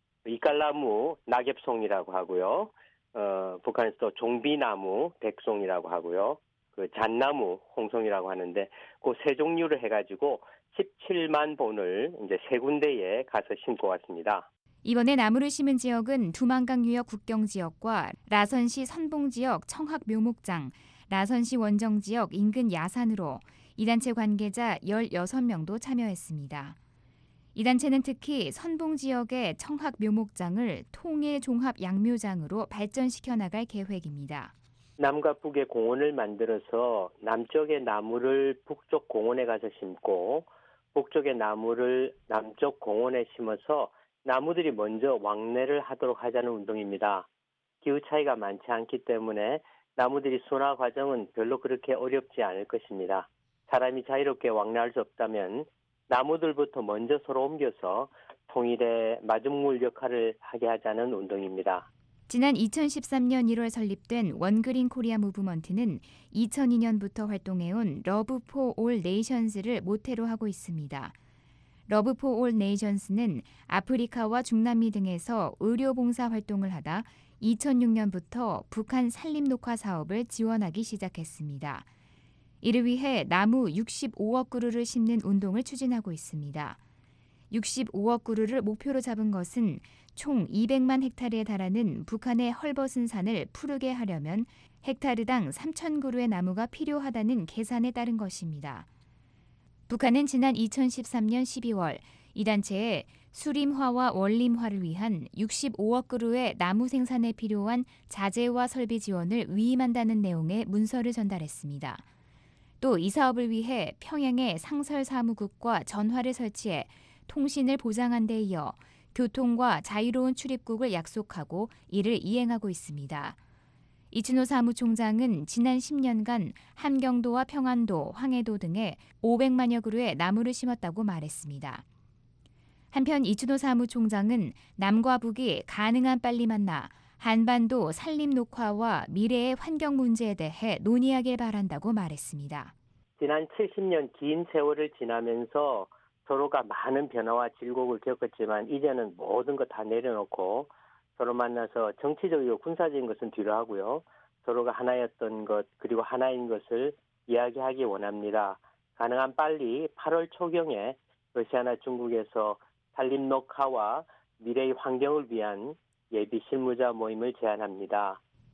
이깔나무 낙엽송이라고 하고요. 어, 북한에서 종비나무 백송이라고 하고요. 그 잣나무 홍송이라고 하는데 그 세 종류를 해가지고 십칠만 본을 이제 세 군데에 가서 심고 왔습니다. 이번에 나무를 심은 지역은 두만강 유역 국경 지역과 라선시 선봉 지역 청학 묘목장, 라선시 원정 지역 인근 야산으로 이 단체 관계자 열여섯 명도 참여했습니다. 이 단체는 특히 선봉 지역의 청학 묘목장을 통일 종합 양묘장으로 발전시켜 나갈 계획입니다. 남과 북의 공원을 만들어서 남쪽의 나무를 북쪽 공원에 가서 심고 북쪽의 나무를 남쪽 공원에 심어서 나무들이 먼저 왕래를 하도록 하자는 운동입니다. 기후 차이가 많지 않기 때문에 나무들이 순화 과정은 별로 그렇게 어렵지 않을 것입니다. 사람이 자유롭게 왕래할 수 없다면 나무들부터 먼저 서로 옮겨서 통일의 마중물 역할을 하게 하자는 운동입니다. 지난 이천십삼 년 일월 설립된 원그린 코리아 무브먼트는 이천이 년부터 활동해온 러브 포 올 네이션스를 모태로 하고 있습니다. 러브 포 올 네이션스는 아프리카와 중남미 등에서 의료봉사 활동을 하다 이천육 년부터 북한 산림녹화 사업을 지원하기 시작했습니다. 이를 위해 나무 육십오억 그루를 심는 운동을 추진하고 있습니다. 육십오억 그루를 목표로 잡은 것은 총 이백만 헥타르에 달하는 북한의 헐벗은 산을 푸르게 하려면 헥타르당 삼천 그루의 나무가 필요하다는 계산에 따른 것입니다. 북한은 지난 이천십삼 년 십이월 이 단체에 수림화와 원림화를 위한 육십오억 그루의 나무 생산에 필요한 자재와 설비 지원을 위임한다는 내용의 문서를 전달했습니다. 또 이 사업을 위해 평양에 상설사무국과 전화를 설치해 통신을 보장한 데 이어 교통과 자유로운 출입국을 약속하고 이를 이행하고 있습니다. 이춘호 사무총장은 지난 십 년간 함경도와 평안도, 황해도 등에 오백만여 그루의 나무를 심었다고 말했습니다. 한편 이춘호 사무총장은 남과 북이 가능한 빨리 만나 한반도 산림 녹화와 미래의 환경 문제에 대해 논의하길 바란다고 말했습니다. 지난 칠십 년 긴 세월을 지나면서 서로가 많은 변화와 질곡을 겪었지만 이제는 모든 것 다 내려놓고 서로 만나서 정치적이고 군사적인 것은 뒤로 하고요. 서로가 하나였던 것 그리고 하나인 것을 이야기하기 원합니다. 가능한 빨리 팔월 초경에 러시아나 중국에서 산림 녹화와 미래의 환경을 위한 예비 실무자 모임을 제안합니다.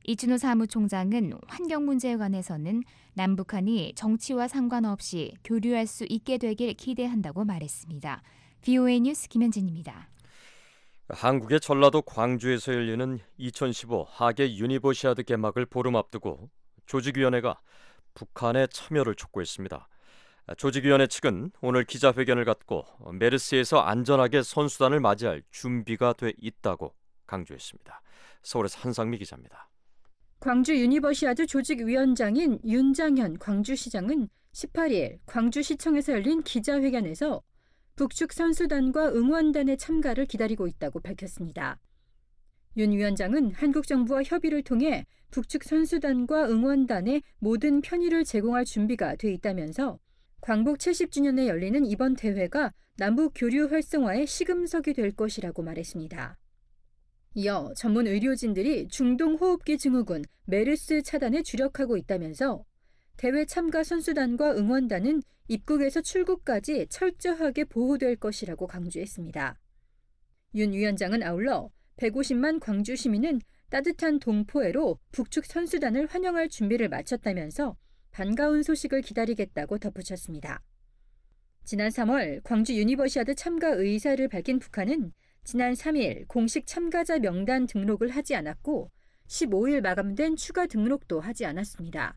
이춘호 사무총장은 환경 문제에 관해서는 남북한이 정치와 상관없이 교류할 수 있게 되길 기대한다고 말했습니다. 브이오에이 뉴스 김현진입니다. 한국의 전라도 광주에서 열리는 이천십오 하계 유니버시아드 개막을 보름 앞두고 조직위원회가 북한의 참여를 촉구했습니다. 조직위원회 측은 오늘 기자회견을 갖고 메르스에서 안전하게 선수단을 맞이할 준비가 돼 있다고 강조했습니다. 서울에서 한상미 기자입니다. 광주 유니버시아드 조직위원장인 윤장현 광주시장은 십팔 일 광주시청에서 열린 기자회견에서 북측 선수단과 응원단의 참가를 기다리고 있다고 밝혔습니다. 윤 위원장은 한국 정부와 협의를 통해 북측 선수단과 응원단의 모든 편의를 제공할 준비가 돼 있다면서 광복 칠십 주년에 열리는 이번 대회가 남북 교류 활성화의 시금석이 될 것이라고 말했습니다. 이어 전문 의료진들이 중동 호흡기 증후군 메르스 차단에 주력하고 있다면서 대회 참가 선수단과 응원단은 입국에서 출국까지 철저하게 보호될 것이라고 강조했습니다. 윤 위원장은 아울러 백오십만 광주 시민은 따뜻한 동포애로 북측 선수단을 환영할 준비를 마쳤다면서 반가운 소식을 기다리겠다고 덧붙였습니다. 지난 삼월 광주 유니버시아드 참가 의사를 밝힌 북한은 지난 삼 일 공식 참가자 명단 등록을 하지 않았고 십오 일 마감된 추가 등록도 하지 않았습니다.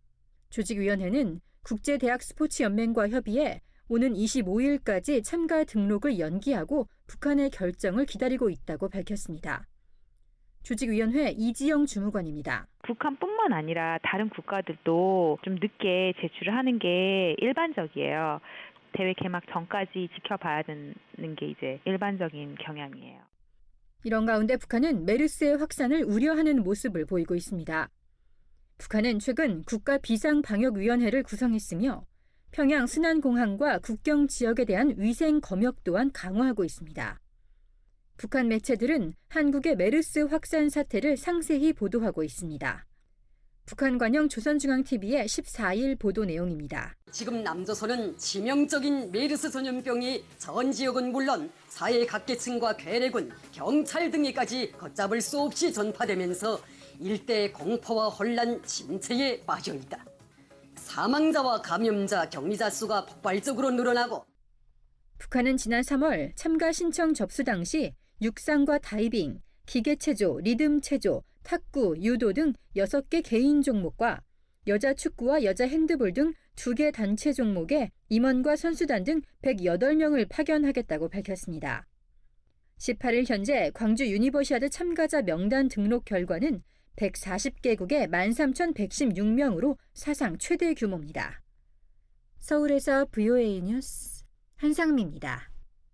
조직위원회는 국제대학스포츠연맹과 협의해 오는 이십오 일까지 참가 등록을 연기하고 북한의 결정을 기다리고 있다고 밝혔습니다. 조직위원회 이지영 주무관입니다. 북한뿐만 아니라 다른 국가들도 좀 늦게 제출을 하는 게 일반적이에요. 대회 개막 전까지 지켜봐야 되는 게 이제 일반적인 경향이에요. 이런 가운데 북한은 메르스의 확산을 우려하는 모습을 보이고 있습니다. 북한은 최근 국가 비상방역위원회를 구성했으며 평양 순안공항과 국경 지역에 대한 위생 검역 또한 강화하고 있습니다. 북한 매체들은 한국의 메르스 확산 사태를 상세히 보도하고 있습니다. 북한 관영 조선중앙티비의 십사 일 보도 내용입니다. 지금 남조선은 치명적인 메르스 전염병이 전 지역은 물론 사회 각계층과 괴뢰군, 경찰 등에까지 걷잡을 수 없이 전파되면서 일대 공포와 혼란 침체에 빠져 있다. 사망자와 감염자, 격리자 수가 폭발적으로 늘어나고 북한은 지난 삼월 참가 신청 접수 당시 육상과 다이빙, 기계체조, 리듬체조, 탁구, 유도 등 여섯 개 개인 종목과 여자 축구와 여자 핸드볼 등 두 개 단체 종목에 임원과 선수단 등 백여덟 명을 파견하겠다고 밝혔습니다. 십팔 일 현재 광주 유니버시아드 참가자 명단 등록 결과는 백사십 개국의 만 삼천백십육 명으로 사상 최대 규모입니다. 서울에서 브이오에이 뉴스 한상미입니다.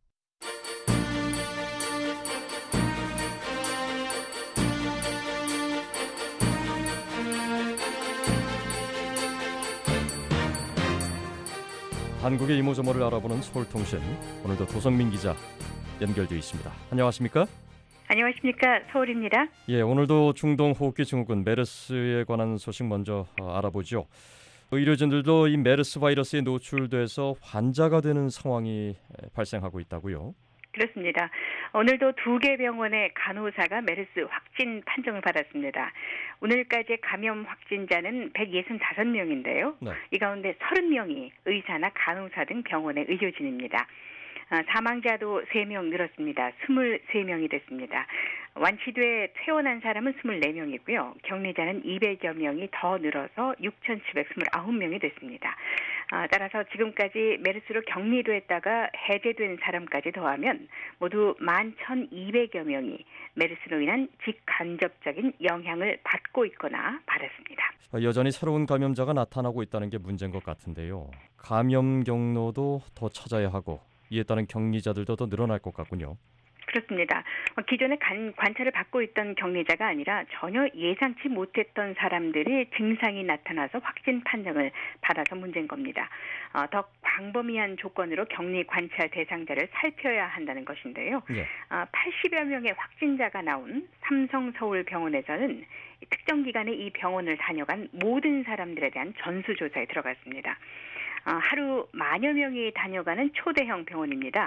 한국의 이모저모를 알아보는 서울통신, 오늘도 도성민 기자 연결되어 있습니다. 안녕하십니까? 안녕하십니까? 서울입니다. 예, 오늘도 중동 호흡기 증후군 메르스에 관한 소식 먼저 알아보죠. 의료진들도 이 메르스 바이러스에 노출돼서 환자가 되는 상황이 발생하고 있다고요? 그렇습니다. 오늘도 두 개 병원의 간호사가 메르스 확진 판정을 받았습니다. 오늘까지 감염 확진자는 백육십오 명인데요. 네. 이 가운데 삼십 명이 의사나 간호사 등 병원의 의료진입니다. 사망자도 세 명 늘었습니다. 이십삼 명이 됐습니다. 완치돼 퇴원한 사람은 이십사 명이고요. 격리자는 이백여 명이 더 늘어서 육천칠백이십구 명이 됐습니다. 따라서 지금까지 메르스로 격리됐다가 해제된 사람까지 더하면 모두 만 천이백여 명이 메르스로 인한 직간접적인 영향을 받고 있거나 받았습니다. 여전히 새로운 감염자가 나타나고 있다는 게 문제인 것 같은데요. 감염 경로도 더 찾아야 하고 이에 따른 격리자들도 더 늘어날 것 같군요. 그렇습니다. 기존에 간, 관찰을 받고 있던 격리자가 아니라 전혀 예상치 못했던 사람들이 증상이 나타나서 확진 판정을 받아서 문제인 겁니다. 어, 더 광범위한 조건으로 격리 관찰 대상자를 살펴야 한다는 것인데요. 네. 어, 팔십여 명의 확진자가 나온 삼성서울병원에서는 특정 기간에 이 병원을 다녀간 모든 사람들에 대한 전수조사에 들어갔습니다. 어, 하루 만여 명이 다녀가는 초대형 병원입니다.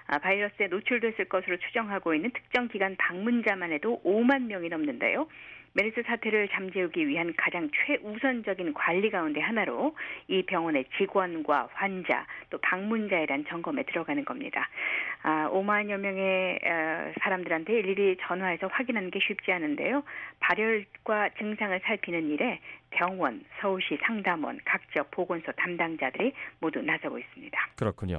아, 바이러스에 노출됐을 것으로 추정하고 있는 특정 기간 방문자만 해도 오만 명이 넘는데요. 메르스 사태를 잠재우기 위한 가장 최우선적인 관리 가운데 하나로 이 병원의 직원과 환자 또 방문자에 대한 점검에 들어가는 겁니다. 아, 오만여 명의 어, 사람들한테 일일이 전화해서 확인하는 게 쉽지 않은데요. 발열과 증상을 살피는 일에 병원, 서울시 상담원, 각 지역 보건소 담당자들이 모두 나서고 있습니다. 그렇군요.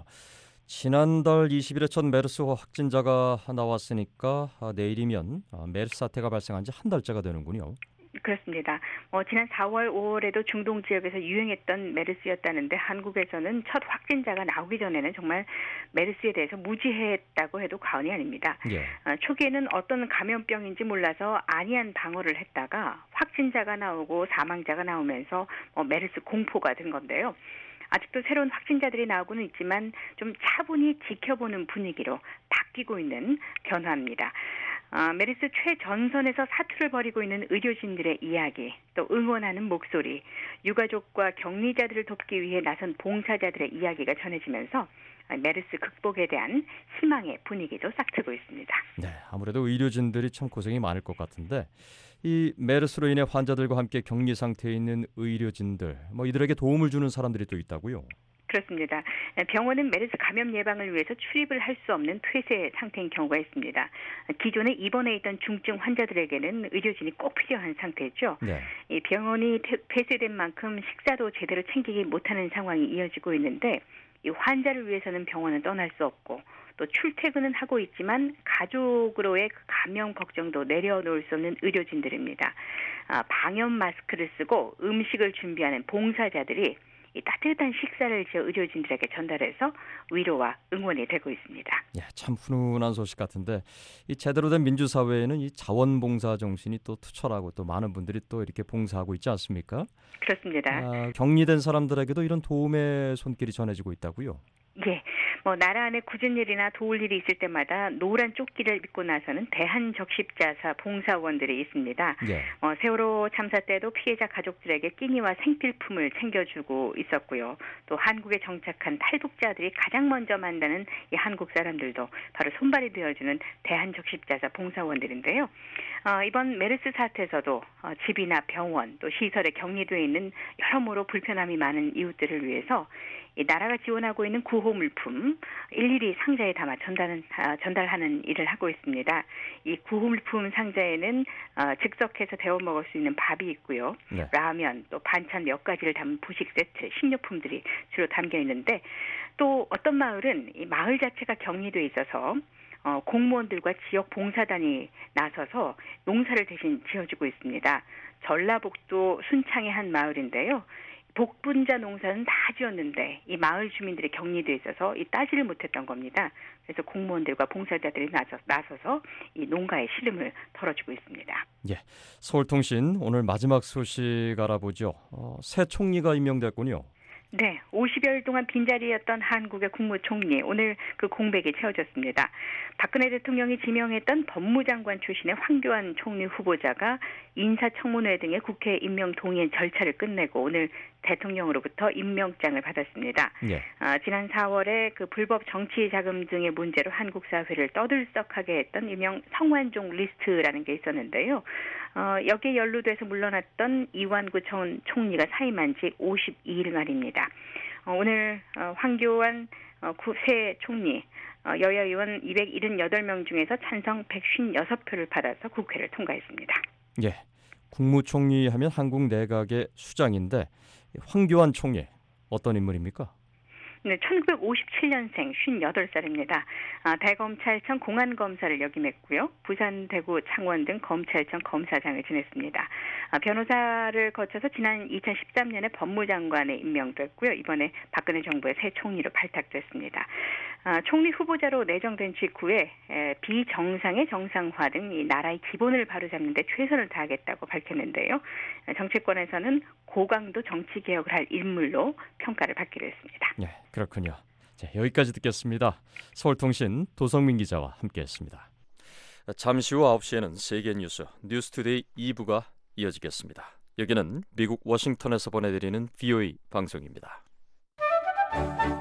지난달 이십 일에 첫 메르스 확진자가 나왔으니까 내일이면 메르스 사태가 발생한 지 한 달째가 되는군요. 그렇습니다. 어, 지난 사월, 오월에도 중동 지역에서 유행했던 메르스였다는데 한국에서는 첫 확진자가 나오기 전에는 정말 메르스에 대해서 무지했다고 해도 과언이 아닙니다. 예. 어, 초기에는 어떤 감염병인지 몰라서 안이한 방어를 했다가 확진자가 나오고 사망자가 나오면서 어, 메르스 공포가 된 건데요. 아직도 새로운 확진자들이 나오고는 있지만 좀 차분히 지켜보는 분위기로 바뀌고 있는 변화입니다. 어, 메르스 최전선에서 사투를 벌이고 있는 의료진들의 이야기, 또 응원하는 목소리, 유가족과 격리자들을 돕기 위해 나선 봉사자들의 이야기가 전해지면서 메르스 극복에 대한 희망의 분위기도 싹트고 있습니다. 네, 아무래도 의료진들이 참 고생이 많을 것 같은데 이 메르스로 인해 환자들과 함께 격리 상태에 있는 의료진들, 뭐 이들에게 도움을 주는 사람들이 또 있다고요? 그렇습니다. 병원은 메르스 감염 예방을 위해서 출입을 할 수 없는 폐쇄 상태인 경우가 있습니다. 기존에 입원해 있던 중증 환자들에게는 의료진이 꼭 필요한 상태죠. 네. 이 병원이 폐쇄된 만큼 식사도 제대로 챙기지 못하는 상황이 이어지고 있는데 이 환자를 위해서는 병원은 떠날 수 없고 또 출퇴근은 하고 있지만 가족으로의 감염 걱정도 내려놓을 수 없는 의료진들입니다. 아, 방역 마스크를 쓰고 음식을 준비하는 봉사자들이 이 따뜻한 식사를 지어 의료진들에게 전달해서 위로와 응원이 되고 있습니다. 예, 참 훈훈한 소식 같은데 이 제대로 된 민주사회에는 이 자원봉사 정신이 또 투철하고 또 많은 분들이 또 이렇게 봉사하고 있지 않습니까? 그렇습니다. 아, 격리된 사람들에게도 이런 도움의 손길이 전해지고 있다고요? 예, 뭐 나라 안에 굳은 일이나 도울 일이 있을 때마다 노란 조끼를 입고 나서는 대한적십자사 봉사원들이 있습니다. 예. 어, 세월호 참사 때도 피해자 가족들에게 끼니와 생필품을 챙겨주고 있었고요. 또 한국에 정착한 탈북자들이 가장 먼저 만나는 이 한국 사람들도 바로 손발이 되어주는 대한적십자사 봉사원들인데요. 어, 이번 메르스 사태에서도 어, 집이나 병원 또 시설에 격리되어 있는 여러모로 불편함이 많은 이웃들을 위해서 이 나라가 지원하고 있는 구호 물품 일일이 상자에 담아 전달은, 아, 전달하는 일을 하고 있습니다. 이 구호 물품 상자에는 어, 즉석해서 데워 먹을 수 있는 밥이 있고요. 네. 라면, 또 반찬 몇 가지를 담은 부식 세트, 식료품들이 주로 담겨 있는데 또 어떤 마을은 이 마을 자체가 격리돼 있어서 어, 공무원들과 지역 봉사단이 나서서 농사를 대신 지어주고 있습니다. 전라북도 순창의 한 마을인데요. 복분자 농사는 다 지었는데 이 마을 주민들이 격리돼 있어서 이 따지를 못했던 겁니다. 그래서 공무원들과 봉사자들이 나서, 나서서 이 농가의 시름을 덜어주고 있습니다. 예, 서울통신 오늘 마지막 소식 알아보죠. 어, 새 총리가 임명됐군요. 네, 오십여일 동안 빈자리였던 한국의 국무총리, 오늘 그 공백이 채워졌습니다. 박근혜 대통령이 지명했던 법무장관 출신의 황교안 총리 후보자가 인사청문회 등의 국회 임명 동의안 절차를 끝내고 오늘 대통령으로부터 임명장을 받았습니다. 예. 아, 지난 사월에 그 불법 정치 자금 등의 문제로 한국 사회를 떠들썩하게 했던 일명 성완종 리스트라는 게 있었는데요. 어, 여기에 연루돼서 물러났던 이완구 전 총리가 사임한 지 오십이일 만입니다. 어, 오늘 어, 황교안 어, 새 총리 어, 여야 의원 이백칠십팔 명 중에서 찬성 백오십육 표를 받아서 국회를 통과했습니다. 예, 국무총리 하면 한국 내각의 수장인데 황교안 총리 어떤 인물입니까? 네, 천구백오십칠년생 쉰여덟 살입니다. 아, 대검찰청 공안검사를 역임했고요. 부산, 대구, 창원 등 검찰청 검사장을 지냈습니다. 아, 변호사를 거쳐서 지난 이천십삼년에 법무장관에 임명됐고요. 이번에 박근혜 정부의 새 총리로 발탁됐습니다. 아, 총리 후보자로 내정된 직후에 에, 비정상의 정상화 등 이 나라의 기본을 바로잡는 데 최선을 다하겠다고 밝혔는데요. 정치권에서는 고강도 정치 개혁을 할 인물로 평가를 받기로 했습니다. 네, 그렇군요. 자, 여기까지 듣겠습니다. 서울통신 도성민 기자와 함께했습니다. 잠시 후 아홉 시에는 세계뉴스 뉴스투데이 이 부가 이어지겠습니다. 여기는 미국 워싱턴에서 보내드리는 브이오에이 방송입니다.